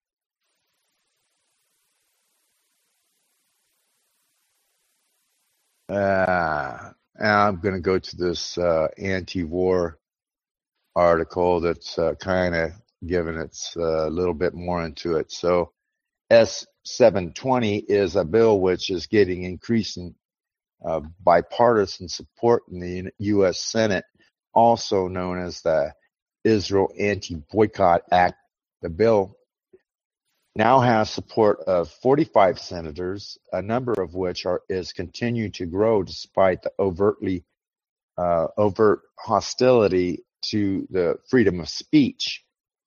I'm going to go to this anti-war article that's kind of giving it a little bit more into it. So S-720 is a bill which is getting increasing bipartisan support in the U.S. Senate, also known as the Israel Anti-Boycott Act. The bill now has support of 45 senators, a number of which is continuing to grow despite the overt hostility to the freedom of speech.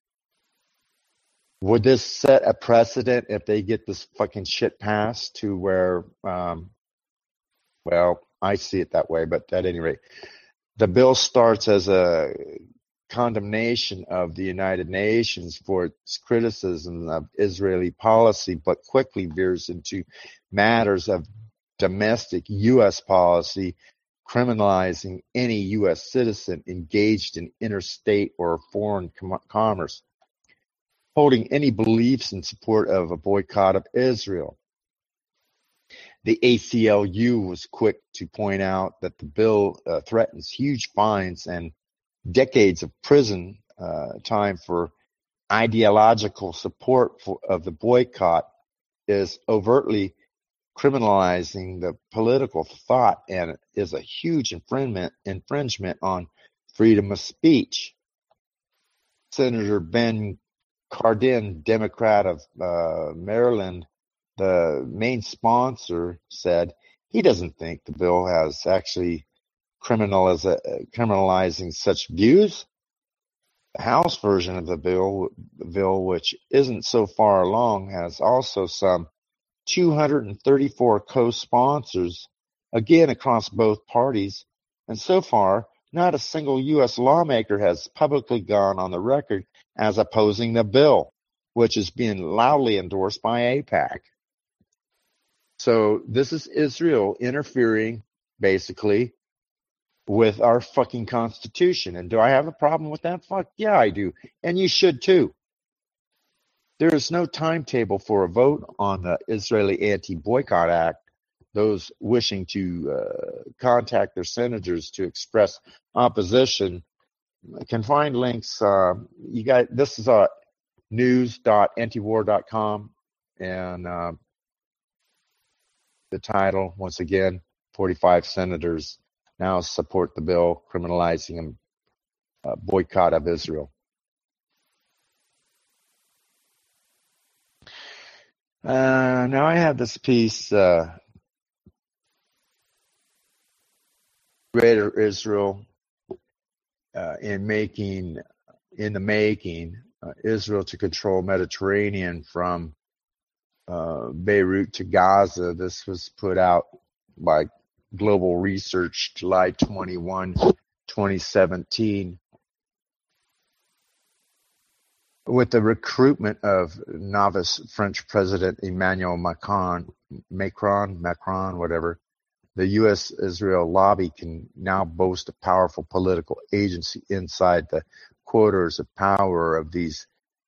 Would this set a precedent if they get this fucking shit passed to where, well, I see it that way, but at any rate, the bill starts as a condemnation of the United Nations for its criticism of Israeli policy, but quickly veers into matters of domestic U.S. policy, criminalizing any U.S. citizen engaged in interstate or foreign commerce, holding any beliefs in support of a boycott of Israel. The ACLU was quick to point out that the bill threatens huge fines and decades of prison time for ideological support of the boycott, is overtly criminalizing the political thought and is a huge infringement on freedom of speech. Senator Ben Cardin, Democrat of Maryland, the main sponsor, said he doesn't think the bill has actually criminalizing such views. The House version of the bill, which isn't so far along, has also some 234 co-sponsors, again across both parties, and so far, not a single U.S. lawmaker has publicly gone on the record as opposing the bill, which is being loudly endorsed by AIPAC. So this is Israel interfering, basically, with our fucking Constitution. And do I have a problem with that? Fuck yeah, I do. And you should too. There is no timetable for a vote on the Israeli Anti-Boycott Act. Those wishing to contact their senators to express opposition can find links. This is news.antiwar.com, and the title, once again, 45 senators now support the bill criminalizing a boycott of Israel. Now I have this piece, Greater Israel, in the making, Israel to control Mediterranean from Beirut to Gaza. This was put out by Global Research, July 21, 2017. with the recruitment of novice French President Emmanuel Macron, whatever, the U.S.-Israel lobby can now boast a powerful political agency inside the quarters of power of these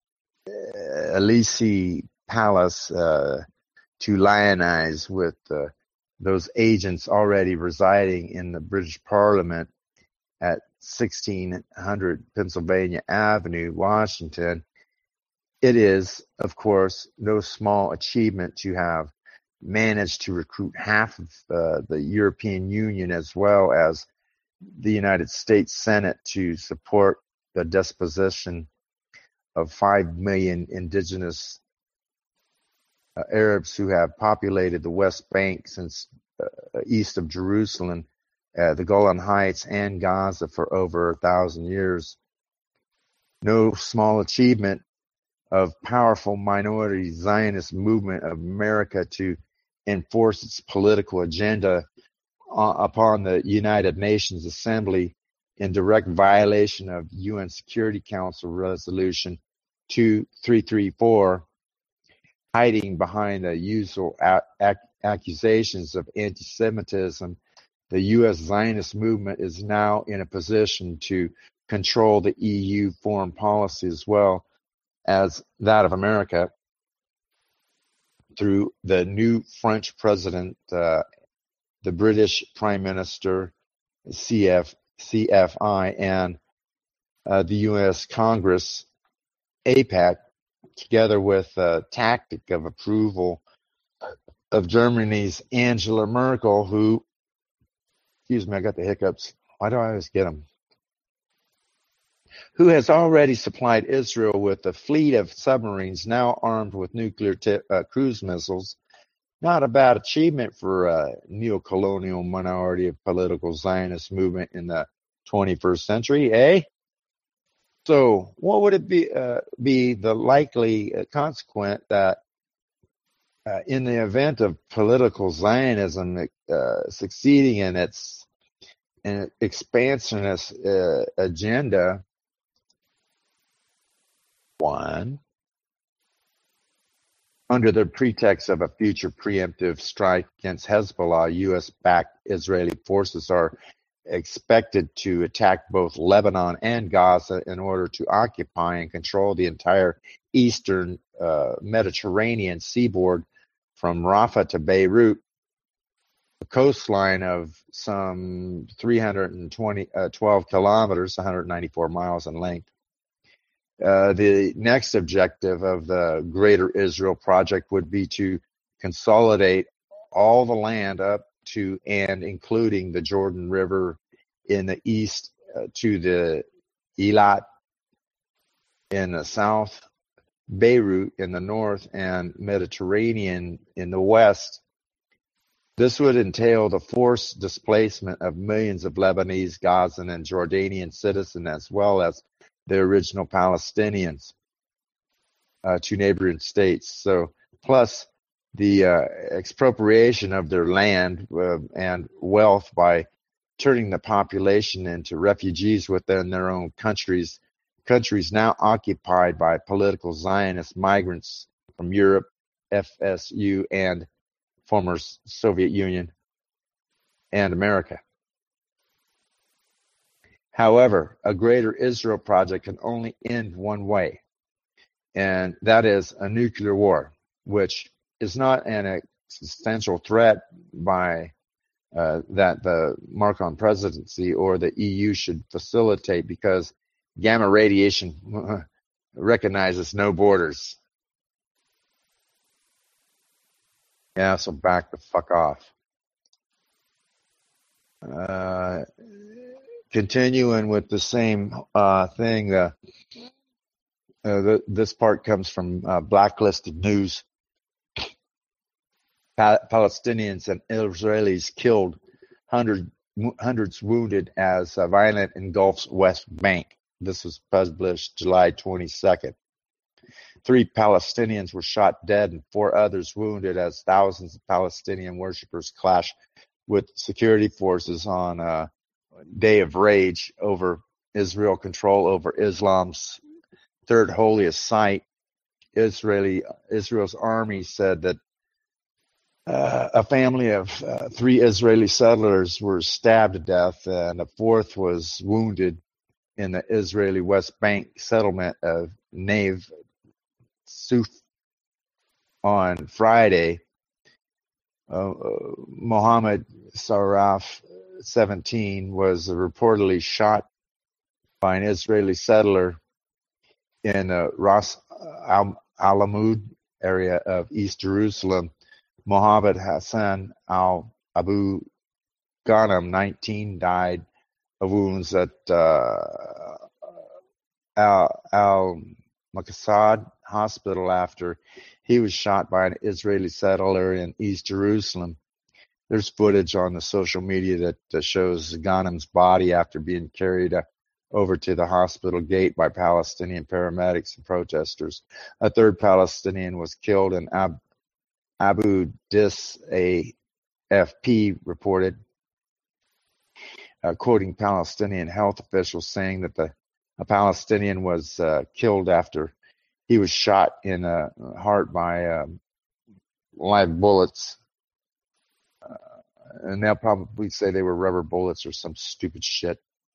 Elysee Palace to lionize with those agents already residing in the British Parliament at 1600 Pennsylvania Avenue, Washington. It is, of course, no small achievement to have managed to recruit half of the European Union as well as the United States Senate to support the disposition of 5 million indigenous Arabs who have populated the West Bank since east of Jerusalem, the Golan Heights, and Gaza for over 1,000 years. No small achievement of powerful minority Zionist movement of America to enforce its political agenda upon the United Nations Assembly in direct violation of UN Security Council Resolution 2334, hiding behind the usual accusations of anti-Semitism. The U.S. Zionist movement is now in a position to control the EU foreign policy as well as that of America through the new French president, the British Prime Minister, CFI, and the U.S. Congress, AIPAC, together with a tactic of approval of Germany's Angela Merkel, who, excuse me, I got the hiccups. Why do I always get them? Who has already supplied Israel with a fleet of submarines now armed with nuclear cruise missiles. Not a bad achievement for a neo-colonial minority of political Zionist movement in the 21st century, eh? So what would it be the likely consequence that in the event of political Zionism succeeding in its expansionist agenda? One, under the pretext of a future preemptive strike against Hezbollah, U.S.-backed Israeli forces are expected to attack both Lebanon and Gaza in order to occupy and control the entire eastern Mediterranean seaboard from Rafah to Beirut, a coastline of some 312 kilometers, 194 miles in length. The next objective of the Greater Israel Project would be to consolidate all the land up to and including the Jordan River in the east to the Eilat in the south, Beirut in the north, and Mediterranean in the west. This would entail the forced displacement of millions of Lebanese, Gazan, and Jordanian citizens, as well as the original Palestinians to neighboring states. So, plus the expropriation of their land and wealth by turning the population into refugees within their own countries now occupied by political Zionist migrants from Europe, FSU, and former Soviet Union and America. However, a Greater Israel Project can only end one way, and that is a nuclear war, which is not an existential threat by that the Macron presidency or the EU should facilitate, because gamma radiation recognizes no borders. Yeah, so back the fuck off. Continuing with the same thing, this part comes from Blacklisted News. Palestinians and Israelis killed, hundreds wounded as violence engulfs West Bank. This was published July 22nd. 3 Palestinians were shot dead and 4 others wounded as thousands of Palestinian worshippers clashed with security forces on a day of rage over Israel control over Islam's third holiest site, Israel's army said that a family of 3 Israeli settlers were stabbed to death, and a fourth was wounded in the Israeli West Bank settlement of Neve Suf on Friday. Mohammed Saraf, 17, was reportedly shot by an Israeli settler in the Ras al-Alamud area of East Jerusalem. Mohammed Hassan al-Abu Ghanem, 19, died of wounds at al-Maqsad hospital after he was shot by an Israeli settler in East Jerusalem. There's footage on the social media that shows Ghanem's body after being carried over to the hospital gate by Palestinian paramedics and protesters. A third Palestinian was killed in Abu Dis, AFP reported, quoting Palestinian health officials saying that a Palestinian was killed after he was shot in the heart by live bullets. And they'll probably say they were rubber bullets or some stupid shit.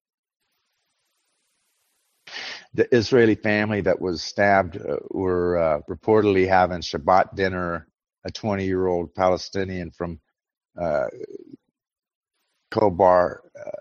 The Israeli family that was stabbed were reportedly having Shabbat dinner. A 20-year-old Palestinian from Khobar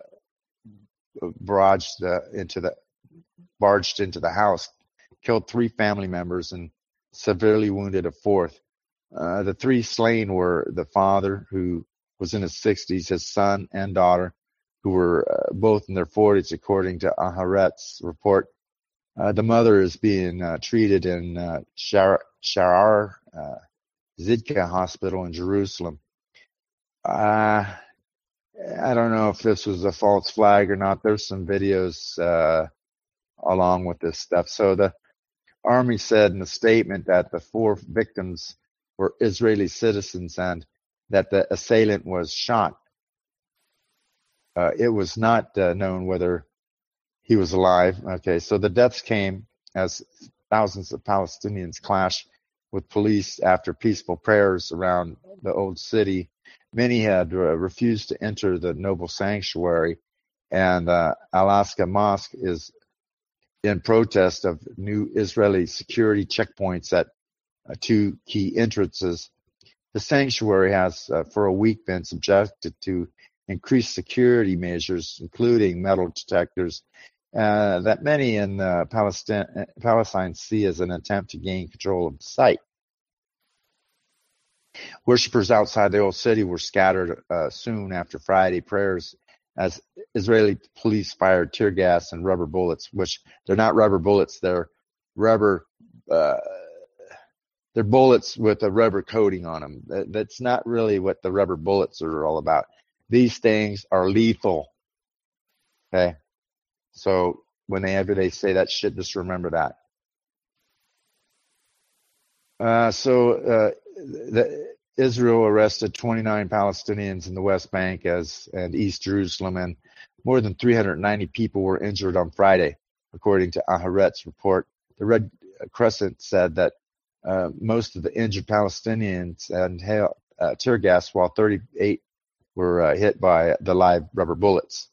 barged into the house, killed 3 family members, and severely wounded a fourth. The 3 slain were the father, who was in his 60s, his son and daughter, who were both in their 40s, according to Aharet's report. The mother is being treated in Shaar Zidka Hospital in Jerusalem. I don't know if this was a false flag or not. There's some videos along with this stuff. So the army said in a statement that the 4 victims were Israeli citizens and that the assailant was shot. It was not known whether he was alive. Okay, so the deaths came as thousands of Palestinians clashed with police after peaceful prayers around the old city. Many had refused to enter the noble sanctuary, and Al-Aqsa Mosque is in protest of new Israeli security checkpoints at 2 key entrances. The sanctuary has for a week been subjected to increased security measures, including metal detectors, that many in Palestine see as an attempt to gain control of the site. Worshippers outside the old city were scattered soon after Friday prayers as Israeli police fired tear gas and rubber bullets, which they're not rubber bullets, they're rubber, they're bullets with a rubber coating on them. That's not really what the rubber bullets are all about. These things are lethal. Okay? So whenever they say that shit, just remember that. Israel arrested 29 Palestinians in the West Bank and East Jerusalem, and more than 390 people were injured on Friday, according to Aharet's report. The Red Crescent said that most of the injured Palestinians and tear gas, while 38 were hit by the live rubber bullets.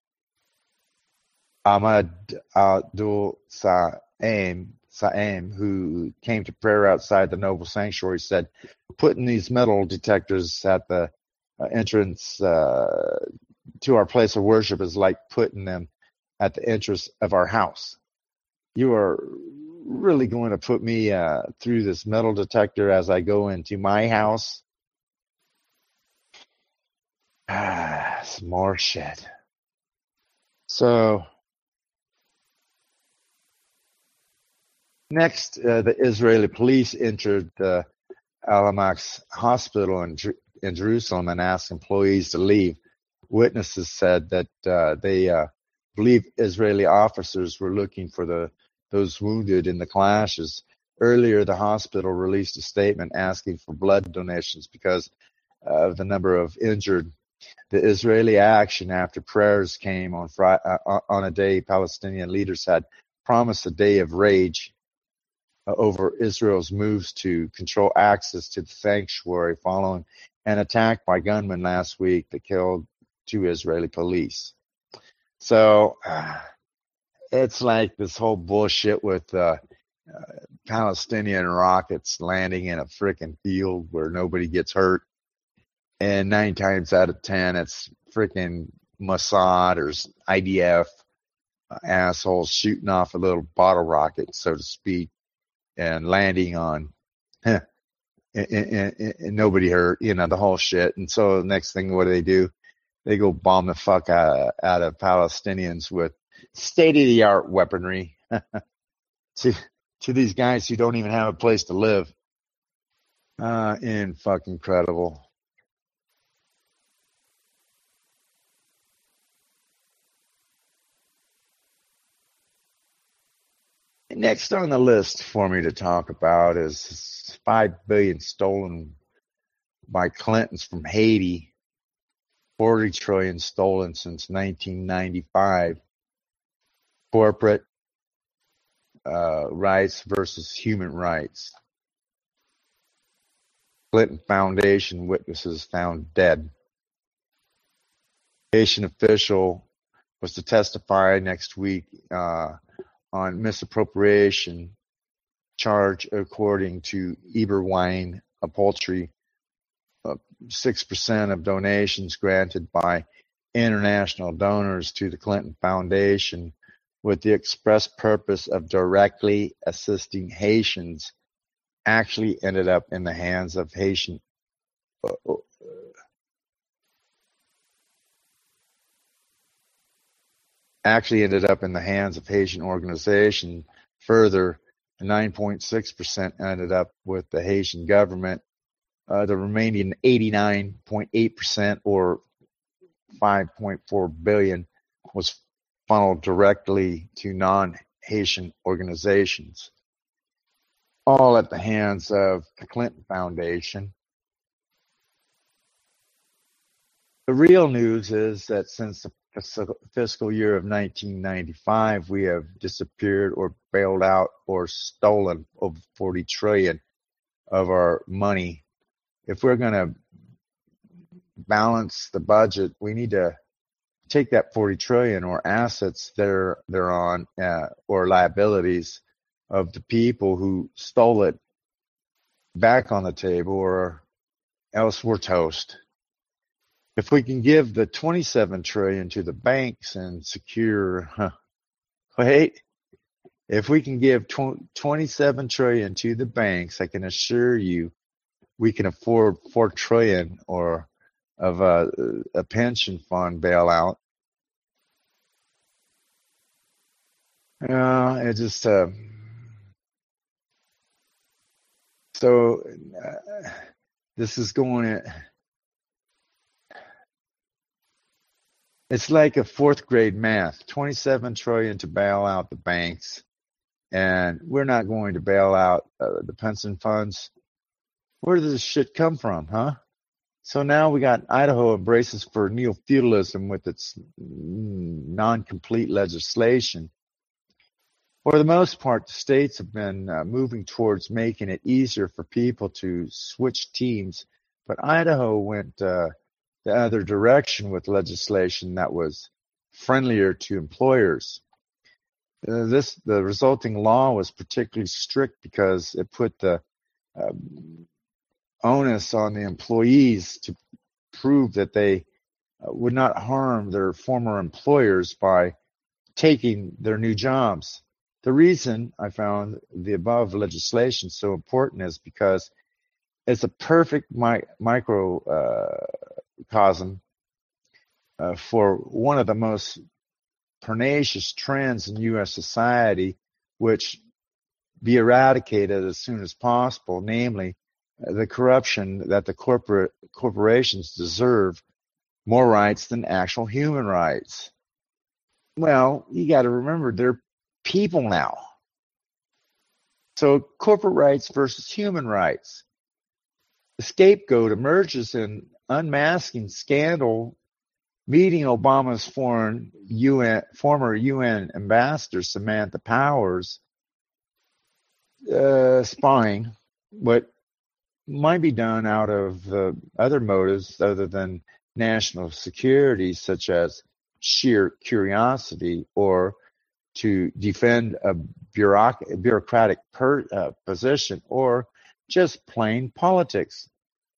Ahmad Abdul Sa'im, who came to prayer outside the noble sanctuary, said, "Putting these metal detectors at the entrance to our place of worship is like putting them at the entrance of our house. You are really going to put me through this metal detector as I go into my house?" Some more shit. So, next, the Israeli police entered the Al-Aqsa hospital in Jerusalem and asked employees to leave. Witnesses said that they believe Israeli officers were looking for those wounded in the clashes. Earlier, the hospital released a statement asking for blood donations because of the number of injured. The Israeli action after prayers came on a day Palestinian leaders had promised a day of rage over Israel's moves to control access to the sanctuary following an attack by gunmen last week that killed 2 Israeli police. So it's like this whole bullshit with Palestinian rockets landing in a frickin' field where nobody gets hurt. And 9 times out of 10, it's frickin' Mossad or IDF assholes shooting off a little bottle rocket, so to speak, and landing on and nobody hurt, the whole shit. And so the next thing, what do? They go bomb the fuck out of Palestinians with state-of-the-art weaponry to these guys who don't even have a place to live. Fucking incredible. Next on the list for me to talk about is $5 billion stolen by Clintons from Haiti, $40 trillion stolen since 1995. Corporate rights versus human rights. Clinton Foundation witnesses found dead. Haitian official was to testify next week on misappropriation charge, according to Eberwein, a poultry 6% of donations granted by international donors to the Clinton Foundation with the express purpose of directly assisting Haitians actually ended up in the hands of Haitian organization. Further, 9.6% ended up with the Haitian government. The remaining 89.8%, or $5.4 billion, was funneled directly to non-Haitian organizations, all at the hands of the Clinton Foundation. The real news is that since the fiscal year of 1995, we have disappeared or bailed out or stolen over $40 trillion of our money. If we're going to balance the budget, we need to take that $40 trillion or assets they're on or liabilities of the people who stole it back on the table, or else we're toast. If we can give the $27 trillion to the banks and secure, if we can give $27 trillion to the banks, I can assure you we can afford $4 trillion or of a pension fund bailout. It just this is going. It's like a 4th grade math. $27 trillion to bail out the banks, and we're not going to bail out the pension funds. Where does this shit come from, huh? So now we got Idaho embraces for neo-feudalism with its non-complete legislation. For the most part, the states have been moving towards making it easier for people to switch teams, but Idaho went the other direction with legislation that was friendlier to employers. The resulting law was particularly strict because it put the onus on the employees to prove that they would not harm their former employers by taking their new jobs. The reason I found the above legislation so important is because it's a perfect microcosm for one of the most pernicious trends in U.S. society, which be eradicated as soon as possible, namely the corruption that the corporations deserve more rights than actual human rights. Well, you got to remember, they're people now. So corporate rights versus human rights. The scapegoat emerges in unmasking scandal meeting Obama's former UN ambassador Samantha Powers, spying what might be done out of other motives other than national security, such as sheer curiosity or to defend a bureaucratic position, or just plain politics.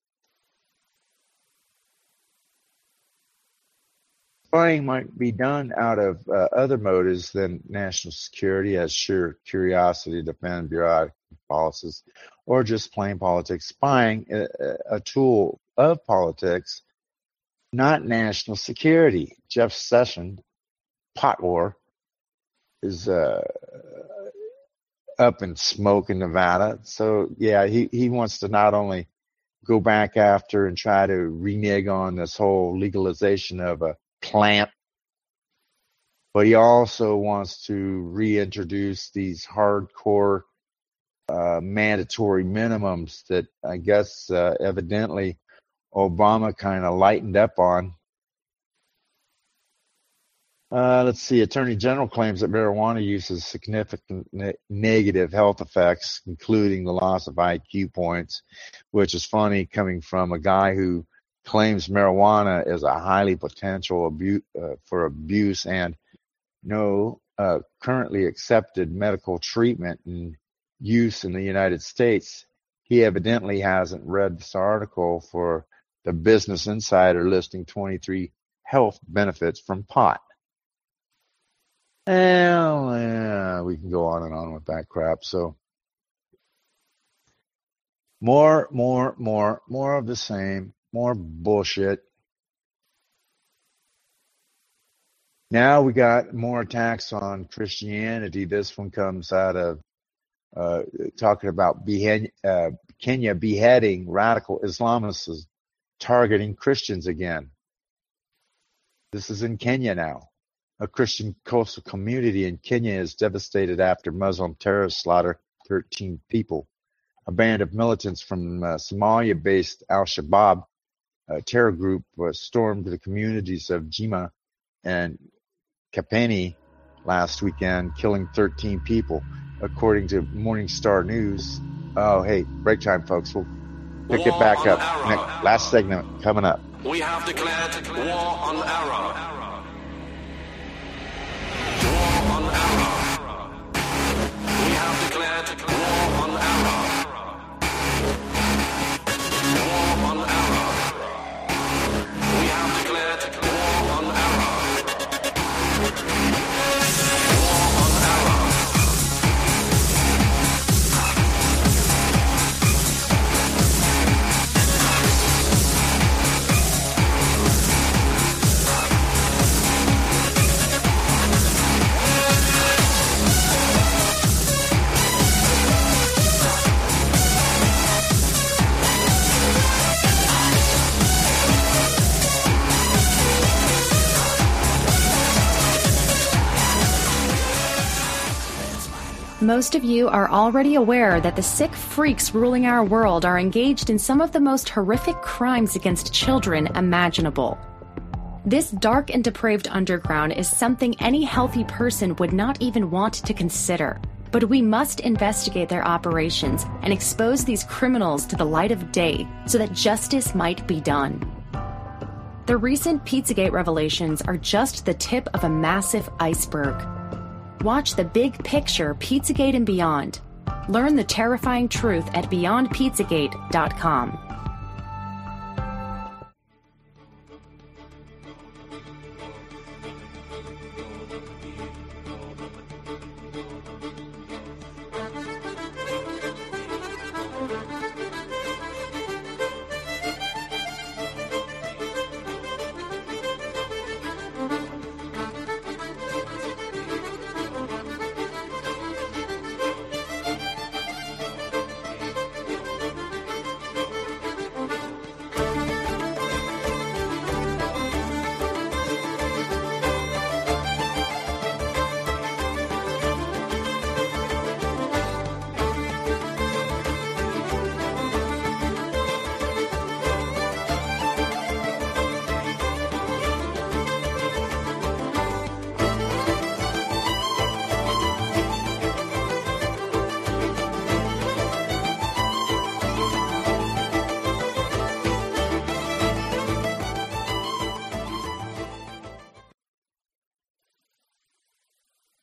Spying might be done out of other motives than national security, as sheer curiosity to defend bureaucratic policies, or just plain politics. Spying, a tool of politics, not national security. Jeff Sessions, pot war, is up in smoke in Nevada. So yeah, he wants to not only go back after and try to renege on this whole legalization of a plant, but he also wants to reintroduce these hardcore mandatory minimums that I guess evidently Obama kind of lightened up on. Let's see. Attorney General claims that marijuana use has significant negative health effects, including the loss of IQ points, which is funny coming from a guy who claims marijuana is a highly potential for abuse and no currently accepted medical treatment and use in the United States. He evidently hasn't read this article for the Business Insider listing 23 health benefits from pot. Well, yeah, we can go on and on with that crap. So more of the same, more bullshit. Now we got more attacks on Christianity. This one comes out of talking about Kenya beheading radical Islamists targeting Christians again. This is in Kenya now. A Christian coastal community in Kenya is devastated after Muslim terrorists slaughter 13 people. A band of militants from Somalia-based Al-Shabaab terror group stormed the communities of Jima and Kapeni last weekend, killing 13 people, according to Morning Star News. Oh, hey, break time, folks. We'll pick it back up. Last segment coming up. We have declared war on error. War on error. We have declared war on error. War on error. We have declared war on error. War on error. Most of you are already aware that the sick freaks ruling our world are engaged in some of the most horrific crimes against children imaginable. This dark and depraved underground is something any healthy person would not even want to consider. But we must investigate their operations and expose these criminals to the light of day so that justice might be done. The recent Pizzagate revelations are just the tip of a massive iceberg. Watch the big picture, Pizzagate and beyond. Learn the terrifying truth at beyondpizzagate.com.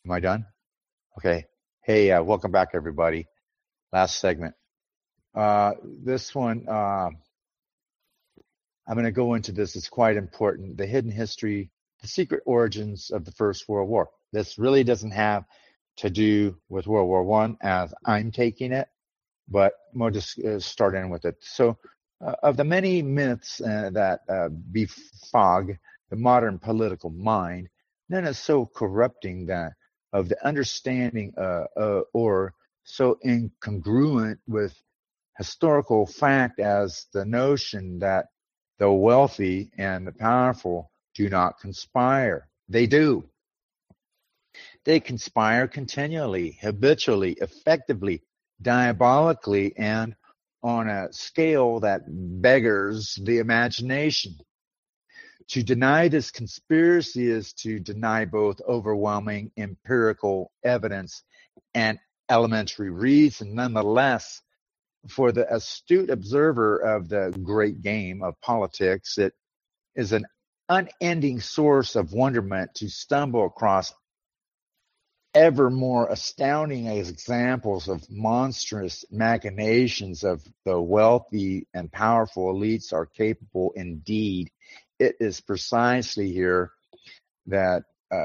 Am I done? Okay. Hey, welcome back, everybody. Last segment. This one, I'm going to go into this. It's quite important. The hidden history, the secret origins of the First World War. This really doesn't have to do with World War One as I'm taking it, but we'll just start in with it. So, of the many myths that befog the modern political mind, none is so corrupting that of the understanding or so incongruent with historical fact as the notion that the wealthy and the powerful do not conspire. They do. They conspire continually, habitually, effectively, diabolically, and on a scale that beggars the imagination. To deny this conspiracy is to deny both overwhelming empirical evidence and elementary reason. Nonetheless, for the astute observer of the great game of politics, it is an unending source of wonderment to stumble across ever more astounding examples of monstrous machinations of the wealthy and powerful elites are capable indeed. It is precisely here that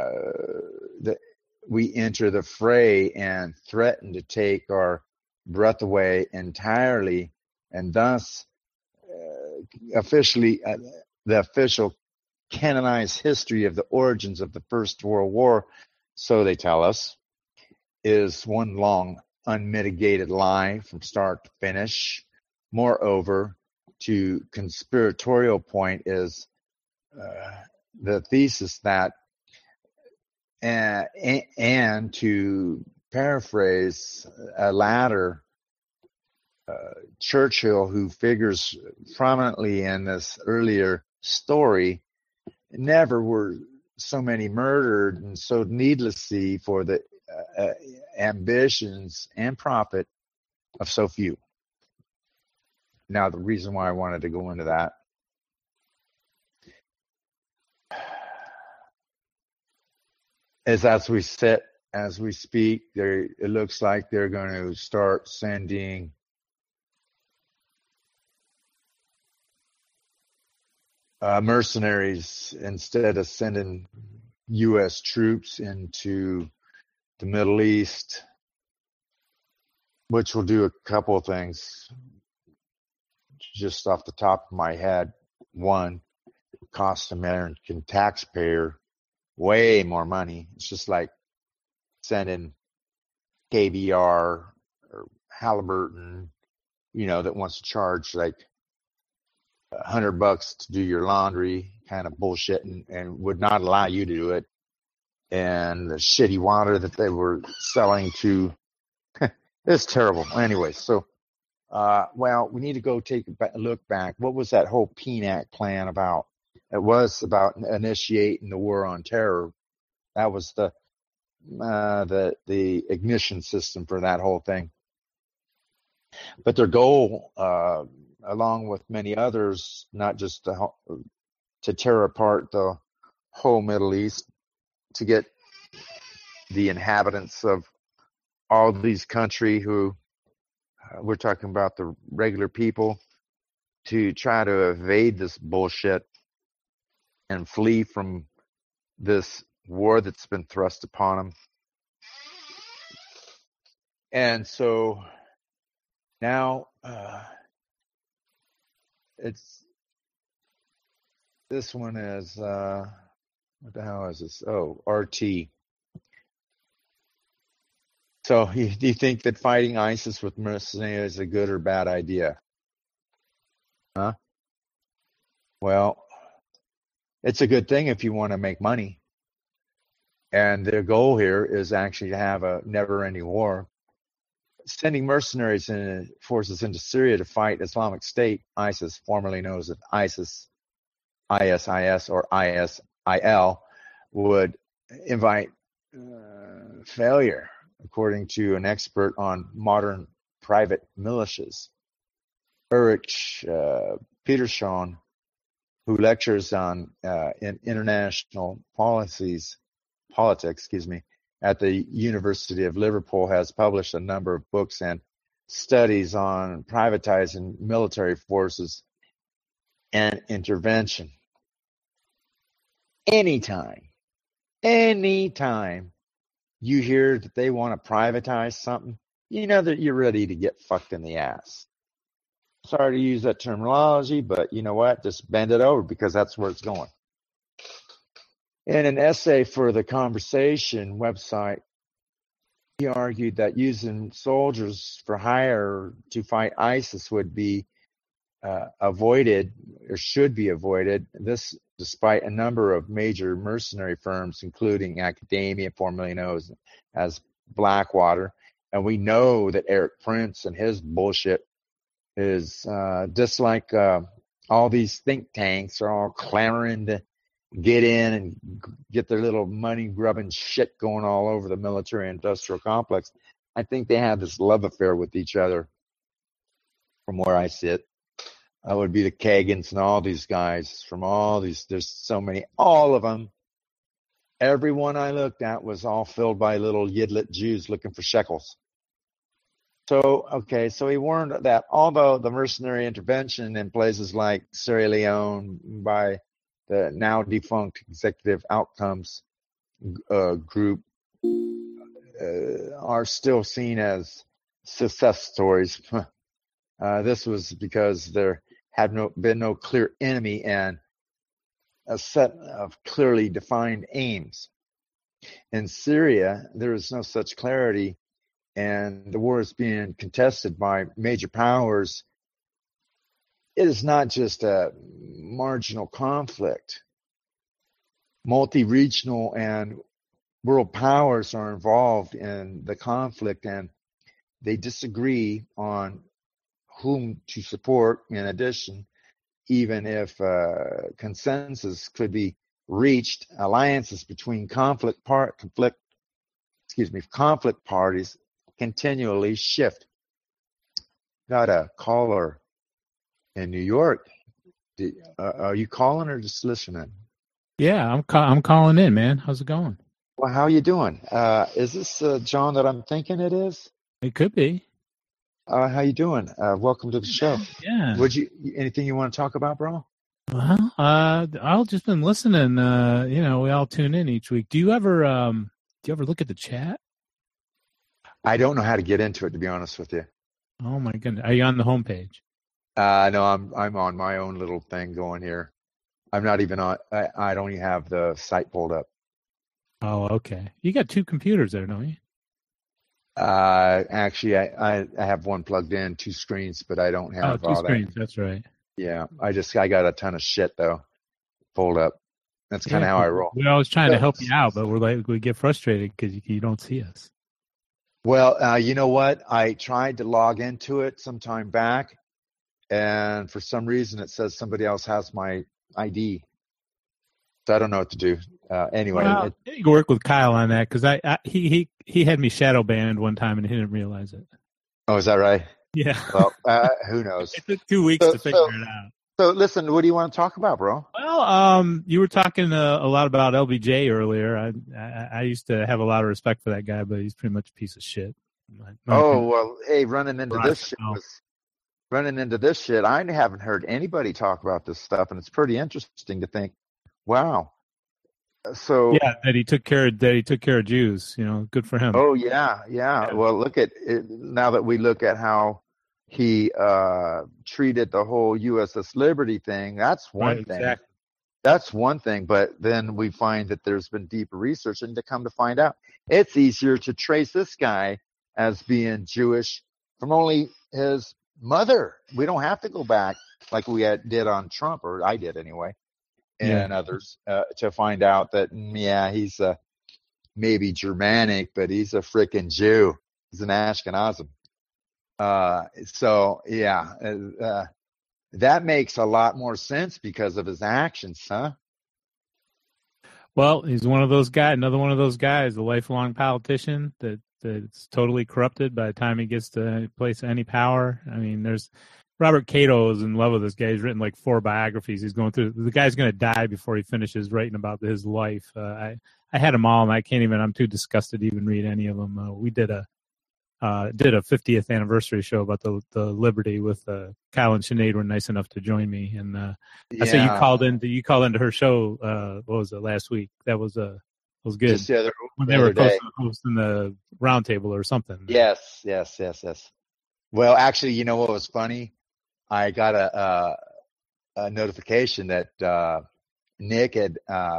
we enter the fray and threaten to take our breath away entirely, and thus officially the official canonized history of the origins of the First World War, so they tell us, is one long unmitigated lie from start to finish. Moreover, to conspiratorial point is the thesis that, and to paraphrase a latter, Churchill, who figures prominently in this earlier story, never were so many murdered and so needlessly for the ambitions and profit of so few. Now, the reason why I wanted to go into that is as we speak, it looks like they're going to start sending mercenaries instead of sending U.S. troops into the Middle East, which will do a couple of things. Just off the top of my head, one, cost American taxpayer way more money. It's just like sending KBR or Halliburton, that wants to charge like $100 to do your laundry, kind of bullshit, and would not allow you to do it. And the shitty water that they were selling to, it's terrible. Anyway, so, we need to go take a look back. What was that whole PNAC plan about? It was about initiating the war on terror. That was the ignition system for that whole thing. But their goal, along with many others, not just to tear apart the whole Middle East, to get the inhabitants of all these countries who, we're talking about the regular people, to try to evade this bullshit and flee from this war that's been thrust upon them. And so now this one is, what the hell is this? Oh, RT. So do you think that fighting ISIS with mercenaries is a good or bad idea? Huh? Well, it's a good thing if you want to make money. And their goal here is actually to have a never-ending war. Sending mercenaries and forces into Syria to fight Islamic State, ISIS, formerly known as ISIS, or ISIL, would invite failure, according to an expert on modern private militias, Ulrich Peterson, who lectures on in international politics, at the University of Liverpool has published a number of books and studies on privatizing military forces and intervention. Anytime you hear that they want to privatize something, you know that you're ready to get fucked in the ass. Sorry to use that terminology, but you know what? Just bend it over, because that's where it's going. In an essay for the Conversation website, he argued that using soldiers for hire to fight ISIS would be avoided, or should be avoided. This, despite a number of major mercenary firms, including academia, formerly known as Blackwater. And we know that Eric Prince and his bullshit is just like all these think tanks are all clamoring to get in and get their little money grubbing shit going all over the military industrial complex. I think they have this love affair with each other from where I sit. I would be the Kagans and all these guys from all these, there's so many, all of them. Everyone I looked at was all filled by little Yidlit Jews looking for shekels. So he warned that although the mercenary intervention in places like Sierra Leone by the now defunct Executive Outcomes group are still seen as success stories. This was because there had been no clear enemy and a set of clearly defined aims. In Syria, there is no such clarity, and the war is being contested by major powers. It is not just a marginal conflict. Multi-regional and world powers are involved in the conflict, and they disagree on whom to support. In addition, even if consensus could be reached, alliances between conflict parties continually shift. Got a caller in New York. Are you calling or just listening? Yeah, I'm calling in, man. How's it going? Well, how you doing? Is this John that I'm thinking it is? It could be. How you doing? Welcome to the show. Yeah. Anything you want to talk about, bro? Well, I've just been listening. We all tune in each week. Do you ever look at the chat? I don't know how to get into it, to be honest with you. Oh my goodness. Are you on the homepage? No, I'm on my own little thing going here. I'm not even on. I don't even have the site pulled up. Oh, okay. You got two computers there, don't you? Actually, I have one plugged in, two screens, but I don't have two screens. That's right. Yeah, I got a ton of shit though pulled up. That's kind of how I roll. We're always trying to help you out, but we get frustrated because you don't see us. Well, you know what? I tried to log into it some time back, and for some reason it says somebody else has my ID. So I don't know what to do. Anyway, well, you can work with Kyle on that, because he had me shadow banned one time and he didn't realize it. Oh, is that right? Yeah. Well, who knows? It took 2 weeks to figure it out. So listen, what do you want to talk about, bro? Well, you were talking a lot about LBJ earlier. I used to have a lot of respect for that guy, but he's pretty much a piece of shit. Well, hey, running into this shit, I haven't heard anybody talk about this stuff, and it's pretty interesting to think, wow. So yeah, that he took care of Jews. Good for him. Oh yeah. Well, look at it, now that we look at how he treated the whole USS Liberty thing. That's one thing. Exactly. That's one thing. But then we find that there's been deeper research, and to come to find out, it's easier to trace this guy as being Jewish from only his mother. We don't have to go back like we did on Trump, or I did anyway, and others, to find out that, he's maybe Germanic, but he's a freaking Jew. He's an Ashkenazim. That makes a lot more sense because of his actions, huh? Well, he's one of those guys, another one of those guys, a lifelong politician that's totally corrupted by the time he gets to a place of any power. I mean, there's Robert Cato is in love with this guy. He's written like 4 biographies. He's going through. The guy's going to die before he finishes writing about his life. I had them all, and I can't even. I'm too disgusted to even read any of them. We did a 50th anniversary show about the Liberty with Kyle and Sinead were nice enough to join me, and I say you called into her show. What was it, last week? That was good. Just when they were hosting the roundtable or something. Yes. Well, actually, you know what was funny? I got a notification that Nick had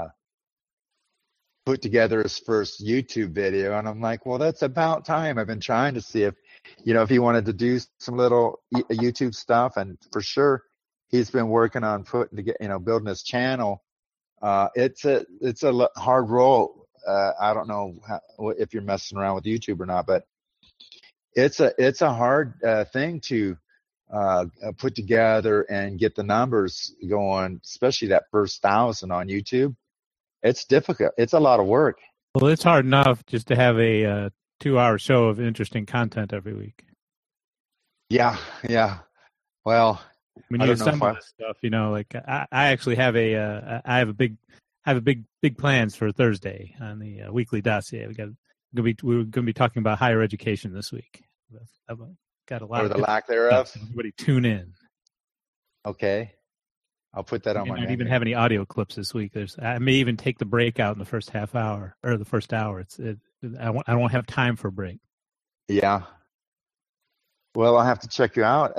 put together his first YouTube video, and I'm like, well, that's about time. I've been trying to see if he wanted to do some little YouTube stuff, and for sure, he's been working on building his channel. It's a hard role. I don't know if you're messing around with YouTube or not, but it's a hard thing to put together and get the numbers going, especially that first 1,000 on YouTube. It's difficult. It's a lot of work. Well, it's hard enough just to have a 2-hour show of interesting content every week. Yeah. Well, when you assemble this stuff, like I actually have I have big plans for Thursday on the weekly dossier. We're going to be talking about higher education this week. I've got a lot or the lack thereof. So everybody tune in. Okay. I'll put that on my. I don't even have any audio clips this week. I may even take the break out in the first half hour or the first hour. I won't have time for a break. Yeah. Well, I'll have to check you out.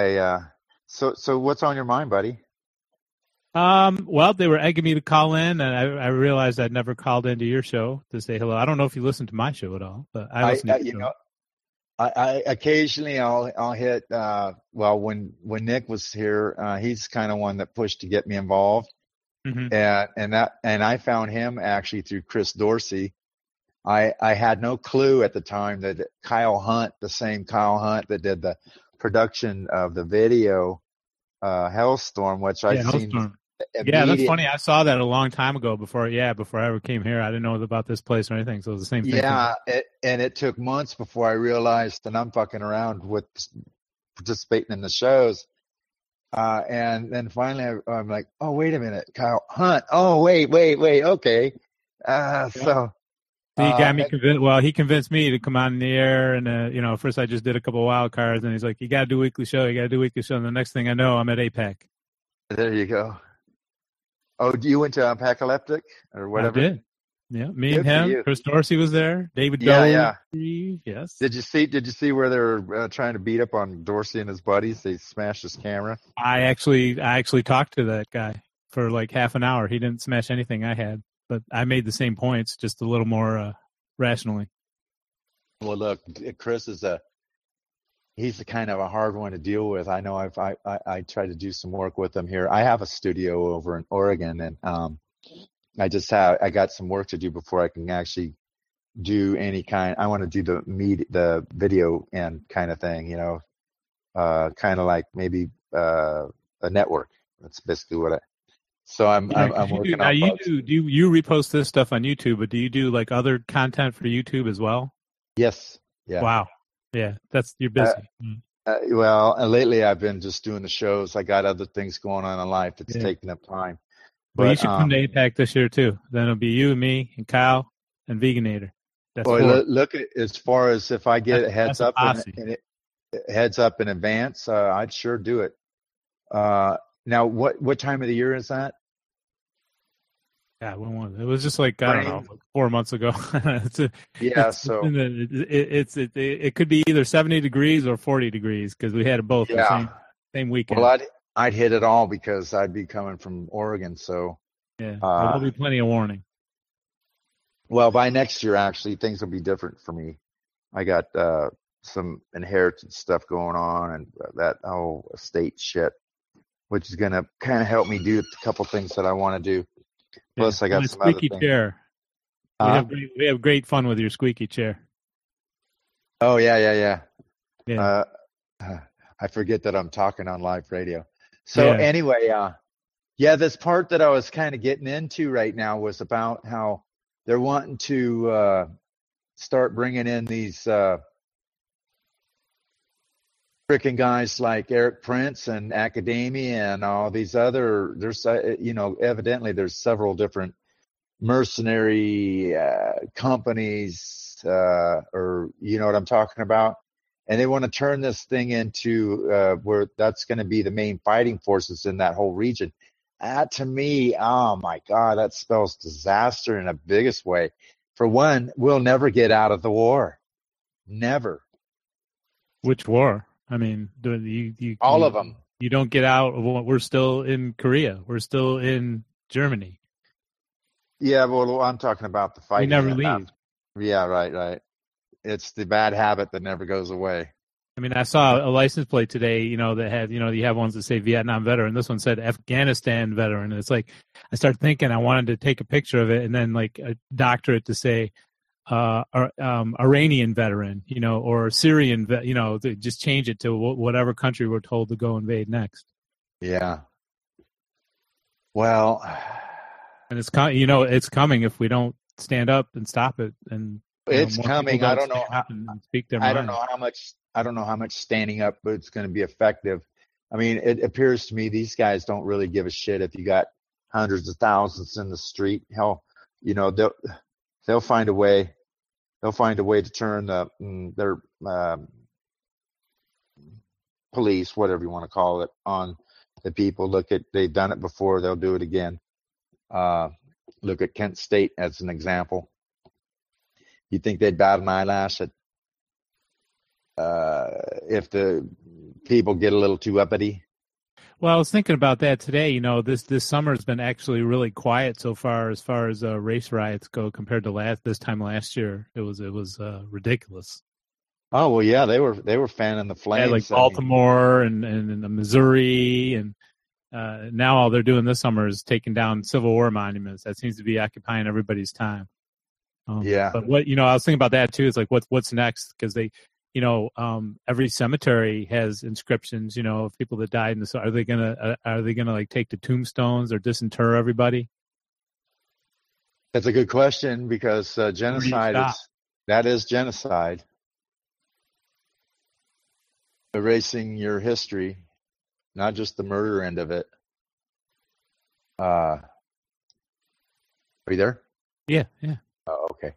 So what's on your mind, buddy? Well, they were egging me to call in, and I realized I'd never called into your show to say hello. I don't know if you listen to my show at all, but I listen to your show. I occasionally I'll hit when Nick was here, he's kind of one that pushed to get me involved. Mm-hmm. And I found him actually through Chris Dorsey. I had no clue at the time that Kyle Hunt, the same Kyle Hunt that did the production of the video Hellstorm, which I've seen. Yeah, that's funny. I saw that a long time ago before I ever came here. I didn't know about this place or anything, so it was the same thing. Yeah, and it took months before I realized that I'm fucking around with participating in the shows. And then finally I'm like, oh, wait a minute, Kyle Hunt. Oh, wait, okay. So he got me convinced. Well, he convinced me to come on the air, and first I just did a couple of wild cards, and he's like, you got to do a weekly show. And the next thing I know, I'm at APAC. There you go. Oh, you went to Apocalyptic or whatever? I did. Yeah, me and him. Chris Dorsey was there. David Doe. Yeah. Yes. Did you see where they were trying to beat up on Dorsey and his buddies? They smashed his camera. I actually talked to that guy for like half an hour. He didn't smash anything I had, but I made the same points, just a little more rationally. Well, look, Chris he's the kind of a hard one to deal with. I know I try to do some work with him here. I have a studio over in Oregon, and I got some work to do before I can actually do any kind. I want to do the video and kind of thing, kind of like maybe a network. That's basically what I'm working on. Now you repost this stuff on YouTube, but do you do like other content for YouTube as well? Yes. Yeah. Wow. Yeah, you're busy. Lately I've been just doing the shows. I got other things going on in life that's taking up time. Well, you should come to APAC this year too. Then it'll be you and me and Kyle and Veganator. Look at as far as if I get heads up in advance, I'd sure do it. Now, what time of the year is that? Yeah, when was it? It was just like I don't know, like 4 months ago. It could be either 70 degrees or 40 degrees because we had it both the same weekend. Well, I'd hit it all because I'd be coming from Oregon, so there'll be plenty of warning. Well, by next year, actually, things will be different for me. I got some inherited stuff going on and that whole estate shit, which is going to kind of help me do a couple things that I want to do. Plus, I got some other things. Chair. We have great fun with your squeaky chair. Oh, yeah. I forget that I'm talking on live radio. So anyway, this part that I was kind of getting into right now was about how they're wanting to start bringing in these freaking guys like Eric Prince and Academia and all these other, there's, evidently there's several different mercenary companies, or you know what I'm talking about? And they want to turn this thing into where that's going to be the main fighting forces in that whole region. That to me, oh my God, that spells disaster in the biggest way. For one, we'll never get out of the war. Never. Which war? I mean, all of them. You don't get out of what we're still in Korea. We're still in Germany. Yeah, well, I'm talking about the fighting. We never leave. Yeah, right. It's the bad habit that never goes away. I mean, I saw a license plate today, that had, you have ones that say Vietnam veteran. This one said Afghanistan veteran. And it's like, I started thinking I wanted to take a picture of it and then like doctor it to say Iranian veteran, or Syrian, just change it to whatever country we're told to go invade next. Yeah. Well, and it's coming if we don't stand up and stop it. And it's coming. I don't know. Speak their I mind. don't know how much standing up it's going to be effective. I mean, it appears to me these guys don't really give a shit if you got hundreds of thousands in the street. Hell, they'll find a way. They'll find a way to turn their police, whatever you want to call it, on the people. They've done it before. They'll do it again. Look at Kent State as an example. You think they'd bat an eyelash at if the people get a little too uppity? Well, I was thinking about that today. This summer has been actually really quiet so far as race riots go compared to this time last year. It was ridiculous. Oh well, yeah, they were fanning the flames. Like Baltimore and Missouri, and now all they're doing this summer is taking down Civil War monuments. That seems to be occupying everybody's time. Yeah. But what I was thinking about that too. Is like what's next, because they. Every cemetery has inscriptions, of people that died in this. Are they gonna like take the tombstones or disinter everybody? That's a good question, because genocide is genocide. Erasing your history, not just the murder end of it. Are you there? Yeah. Oh, okay.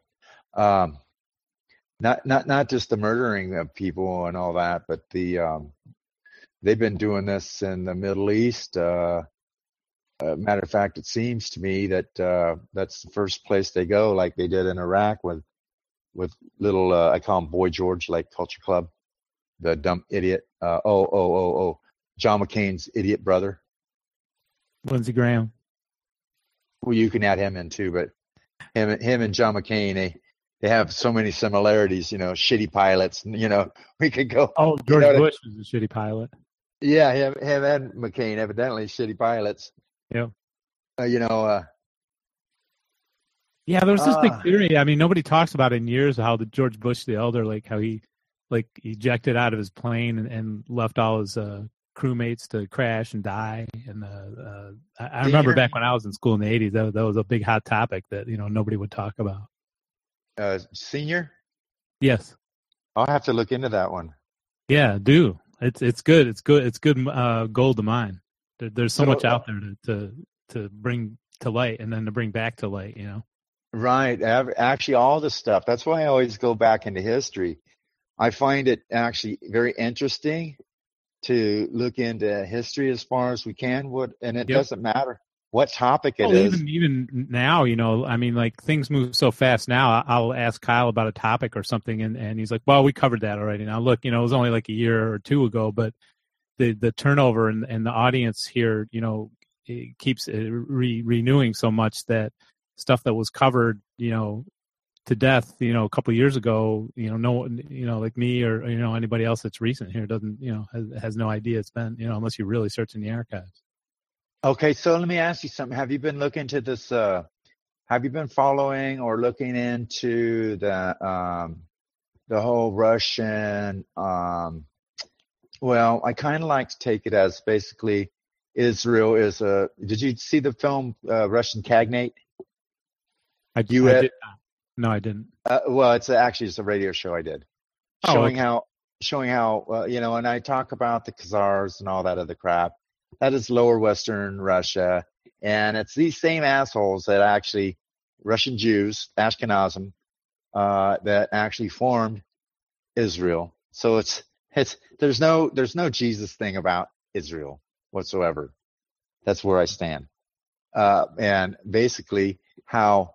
Not just the murdering of people and all that, but they've been doing this in the Middle East. Matter of fact, it seems to me that that's the first place they go, like they did in Iraq with little I call him Boy George, like Culture Club, the dumb idiot. John McCain's idiot brother, Lindsey Graham. Well, you can add him in too, but him and John McCain, they have so many similarities, shitty pilots. We could go. Oh, George Bush was a shitty pilot. Yeah, him and McCain, evidently shitty pilots. Yeah. Yeah, there's this big theory. I mean, nobody talks about it in years, how the George Bush the elder, like how he ejected out of his plane and left all his crewmates to crash and die. And I remember back when I was in school in the 80s, that was a big hot topic that nobody would talk about. Senior? Yes. I'll have to look into that one. Yeah, do. It's good. It's good gold to mine. There's so much out there to bring to light and then to bring back to light, Right. Actually, all this stuff. That's why I always go back into history. I find it actually very interesting to look into history as far as we can. It doesn't matter what topic it is. Even now, I mean, like things move so fast now. I'll ask Kyle about a topic or something, and he's like, "Well, we covered that already." Now, look, it was only like a year or two ago, but the turnover and the audience here, it keeps renewing so much that stuff that was covered, to death, a couple of years ago, no one, like me or anybody else that's recent here doesn't, has no idea it's been, unless you really search in the archives. Okay, so let me ask you something. Have you been looking to this? Have you been following or looking into the whole Russian? Well, I kind of like to take it as basically Israel is a. Did you see the film Russian Cagnate? I did not. No, I didn't. Well, it's a radio show I did, showing how showing how, and I talk about the Khazars and all that other crap. That is lower Western Russia. And it's these same assholes that actually, Russian Jews, Ashkenazim, that actually formed Israel. So there's no Jesus thing about Israel whatsoever. That's where I stand. And basically how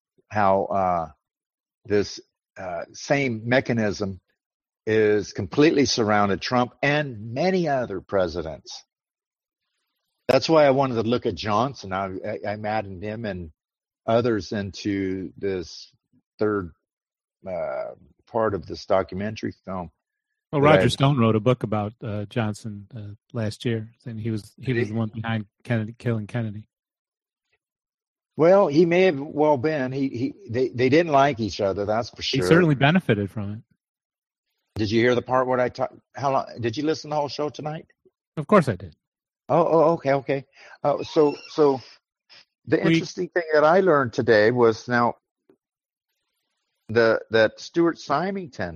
this same mechanism is completely surrounded Trump and many other presidents. That's why I wanted to look at Johnson. I added him and others into this third part of this documentary film. Well, Roger Stone wrote a book about Johnson last year, and he was the one behind killing Kennedy. Well, he may have well been. They didn't like each other. That's for sure. He certainly benefited from it. Did you hear the part where I talked? How long did you listen to the whole show tonight? Of course I did. Oh, okay. So the interesting thing that I learned today was now that Stuart Symington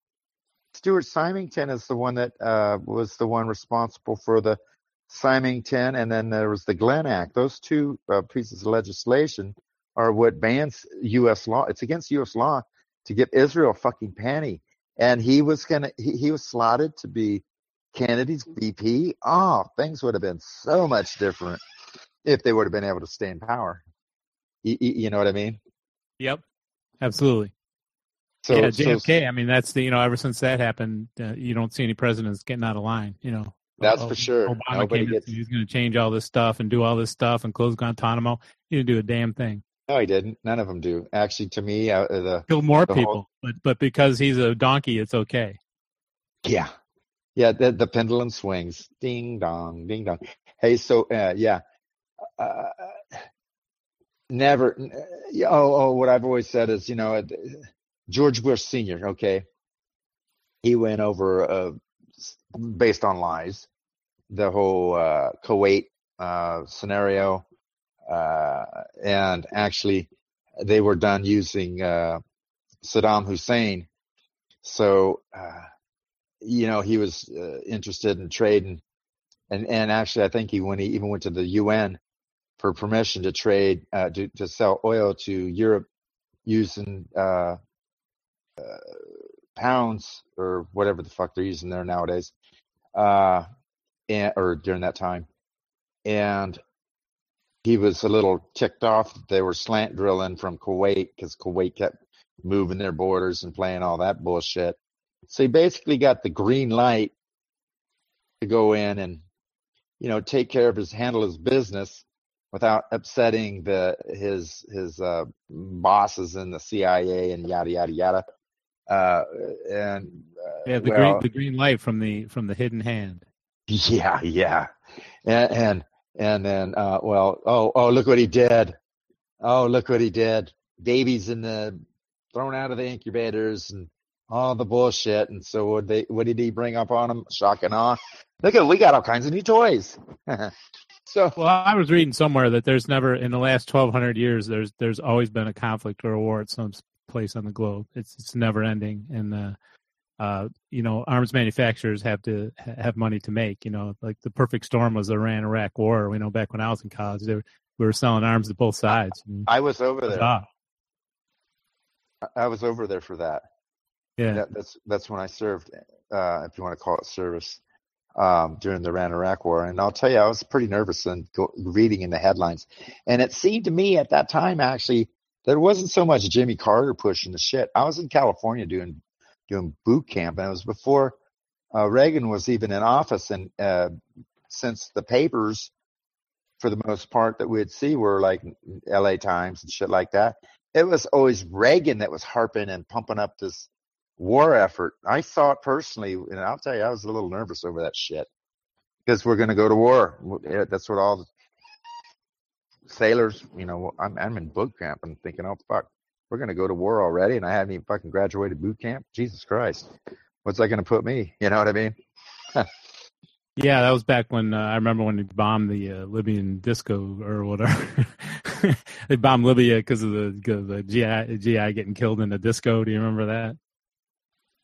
is the one that was the one responsible for the Symington, and then there was the Glenn Act. Those two pieces of legislation are what bans U.S. law. It's against U.S. law to give Israel a fucking penny. And he was slotted to be Kennedy's VP. Oh, things would have been so much different if they would have been able to stay in power. You know what I mean? Yep, absolutely. So, yeah, JFK. I mean, that's ever since that happened, you don't see any presidents getting out of line. That's for sure. Obama came in, he's going to change all this stuff and do all this stuff and close Guantanamo. He didn't do a damn thing. No, he didn't. None of them do. Actually, to me, killed more people, but because he's a donkey, it's okay. Yeah. The pendulum swings. Ding dong, ding dong. Hey, so never. What I've always said is, George Bush Sr. Okay, he went over based on lies the whole Kuwait scenario. And actually, they were done using Saddam Hussein. So, he was interested in trading, and actually, I think he even went to the UN for permission to trade to sell oil to Europe using pounds or whatever the fuck they're using there nowadays, or during that time, and he was a little ticked off that they were slant drilling from Kuwait because Kuwait kept moving their borders and playing all that bullshit. So he basically got the green light to go in and, handle his business without upsetting his bosses in the CIA and yada yada yada. The green light from the hidden hand. Yeah. And then, look what he did. Oh, look what he did. Babies thrown out of the incubators and all the bullshit. And so what did he bring up on him? Shock and awe. Look we got all kinds of new toys. So, well, I was reading somewhere that there's never, in the last 1,200 years, there's always been a conflict or a war at some place on the globe. It's never ending. And, arms manufacturers have to have money to make, like the perfect storm was the Iran-Iraq war. Back when I was in college, we were selling arms to both sides. I was over there. I was over there for that. Yeah. That's when I served, if you want to call it service, during the Iran-Iraq war. And I'll tell you, I was pretty nervous and reading in the headlines. And it seemed to me at that time, actually, there wasn't so much Jimmy Carter pushing the shit. I was in California doing boot camp, and it was before Reagan was even in office. And since the papers, for the most part, that we'd see were like LA Times and shit like that, it was always Reagan that was harping and pumping up this war effort. I saw it personally, and I'll tell you, I was a little nervous over that shit because we're going to go to war. That's what all the sailors, I'm in boot camp and thinking, oh fuck, we're going to go to war already, and I haven't even fucking graduated boot camp. Jesus Christ, what's that going to put me? You know what I mean? Yeah, that was back when I remember when they bombed the Libyan disco or whatever. They bombed Libya because of the GI getting killed in the disco. Do you remember that?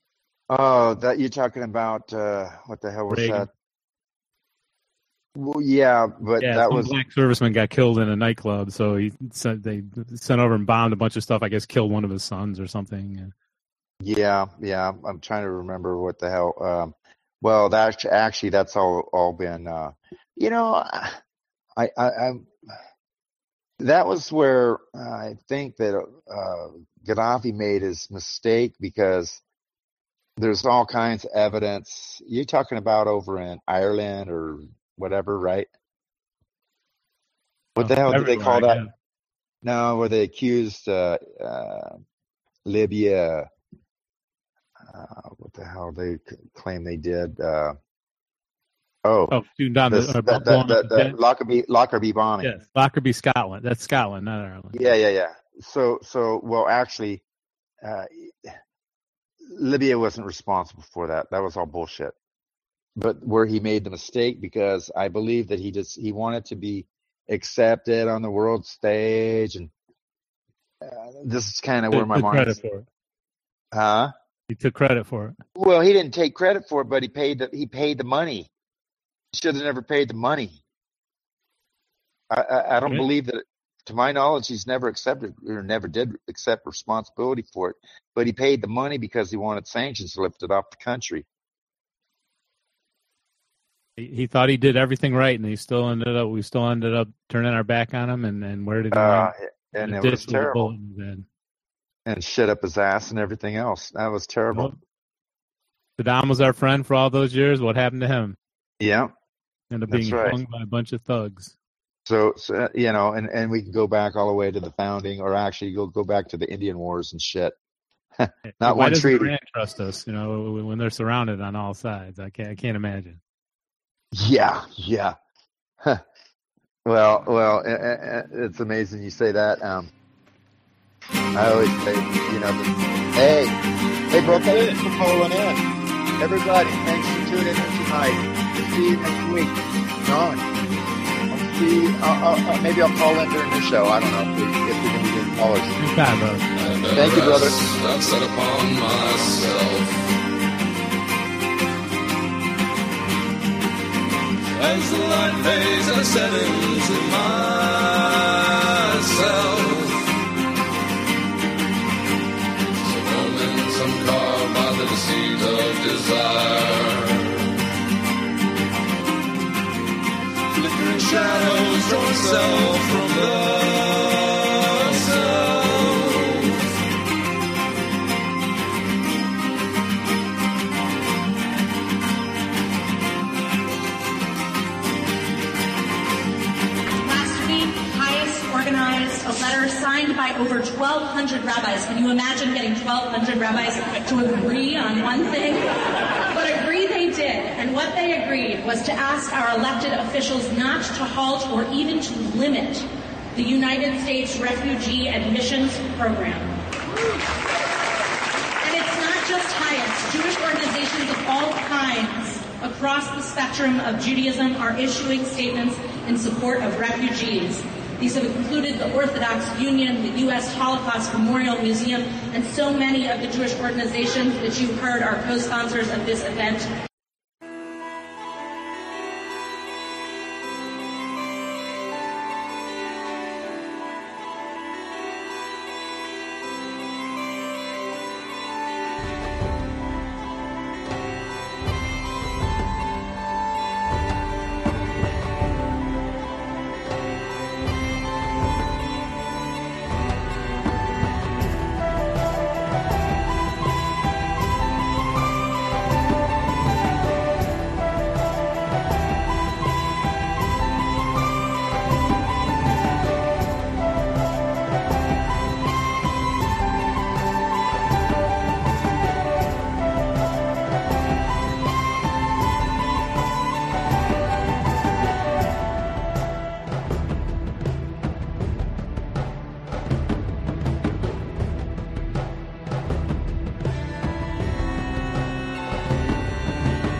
Oh, that you're talking about? What the hell was Reagan. that? Well, yeah, but Yeah, that some was black serviceman got killed in a nightclub, so they sent over and bombed a bunch of stuff. I guess killed one of his sons or something. yeah. I'm trying to remember what the hell. Well, that's actually that's all been. You know, I that was where I think that Gaddafi made his mistake because there's all kinds of evidence. You're talking about over in Ireland or whatever, right? What the hell did they call that? Yeah. No, where they accused Libya. What the hell they claim they did? Shooting down the Lockerbie bombing. Yes, Lockerbie, Scotland. That's Scotland, not Ireland. Yeah. So well, actually, Libya wasn't responsible for that. That was all bullshit. But where he made the mistake, because I believe that he wanted to be accepted on the world stage, and this is kind of where my mind. Credit for it. Huh? He took credit for it. Well, he didn't take credit for it, but he paid the money. He should have never paid the money. I don't believe that. To my knowledge, he's never accepted or never did accept responsibility for it. But he paid the money because he wanted sanctions lifted off the country. He thought he did everything right, and we still ended up turning our back on him. And where did he land? And it was terrible. And shit up his ass and everything else. That was terrible. Saddam was our friend for all those years. What happened to him? Yeah. Ended up being hung by a bunch of thugs. So you know, and we can go back all the way to the founding, or actually go back to the Indian Wars and shit. Not Why one treaty. Iran trust us? You know, when they're surrounded on all sides, I can't imagine. Yeah. Well, it's amazing you say that. I always say, you know, hey, bro, thanks for calling in. Everybody, thanks for tuning in tonight. See you next week. John. Maybe I'll call in during the show. I don't know if we can be doing callers. Okay, brother. Thank you, brother. I've set upon myself. As the light fades, I set into myself. Some moments I'm carved by the deceit of desire. Flickering shadows draw self from the self. Last week, Hayes organized a letter signed by over 1,200 rabbis. Can you imagine getting 1,200 rabbis to agree on one thing? But agree they did. And what they agreed was to ask our elected officials not to halt or even to limit the United States Refugee Admissions Program. And it's not just Hayes. Jewish organizations of all kinds across the spectrum of Judaism are issuing statements in support of refugees. These have included the Orthodox Union, the U.S. Holocaust Memorial Museum, and so many of the Jewish organizations that you heard are co-sponsors of this event.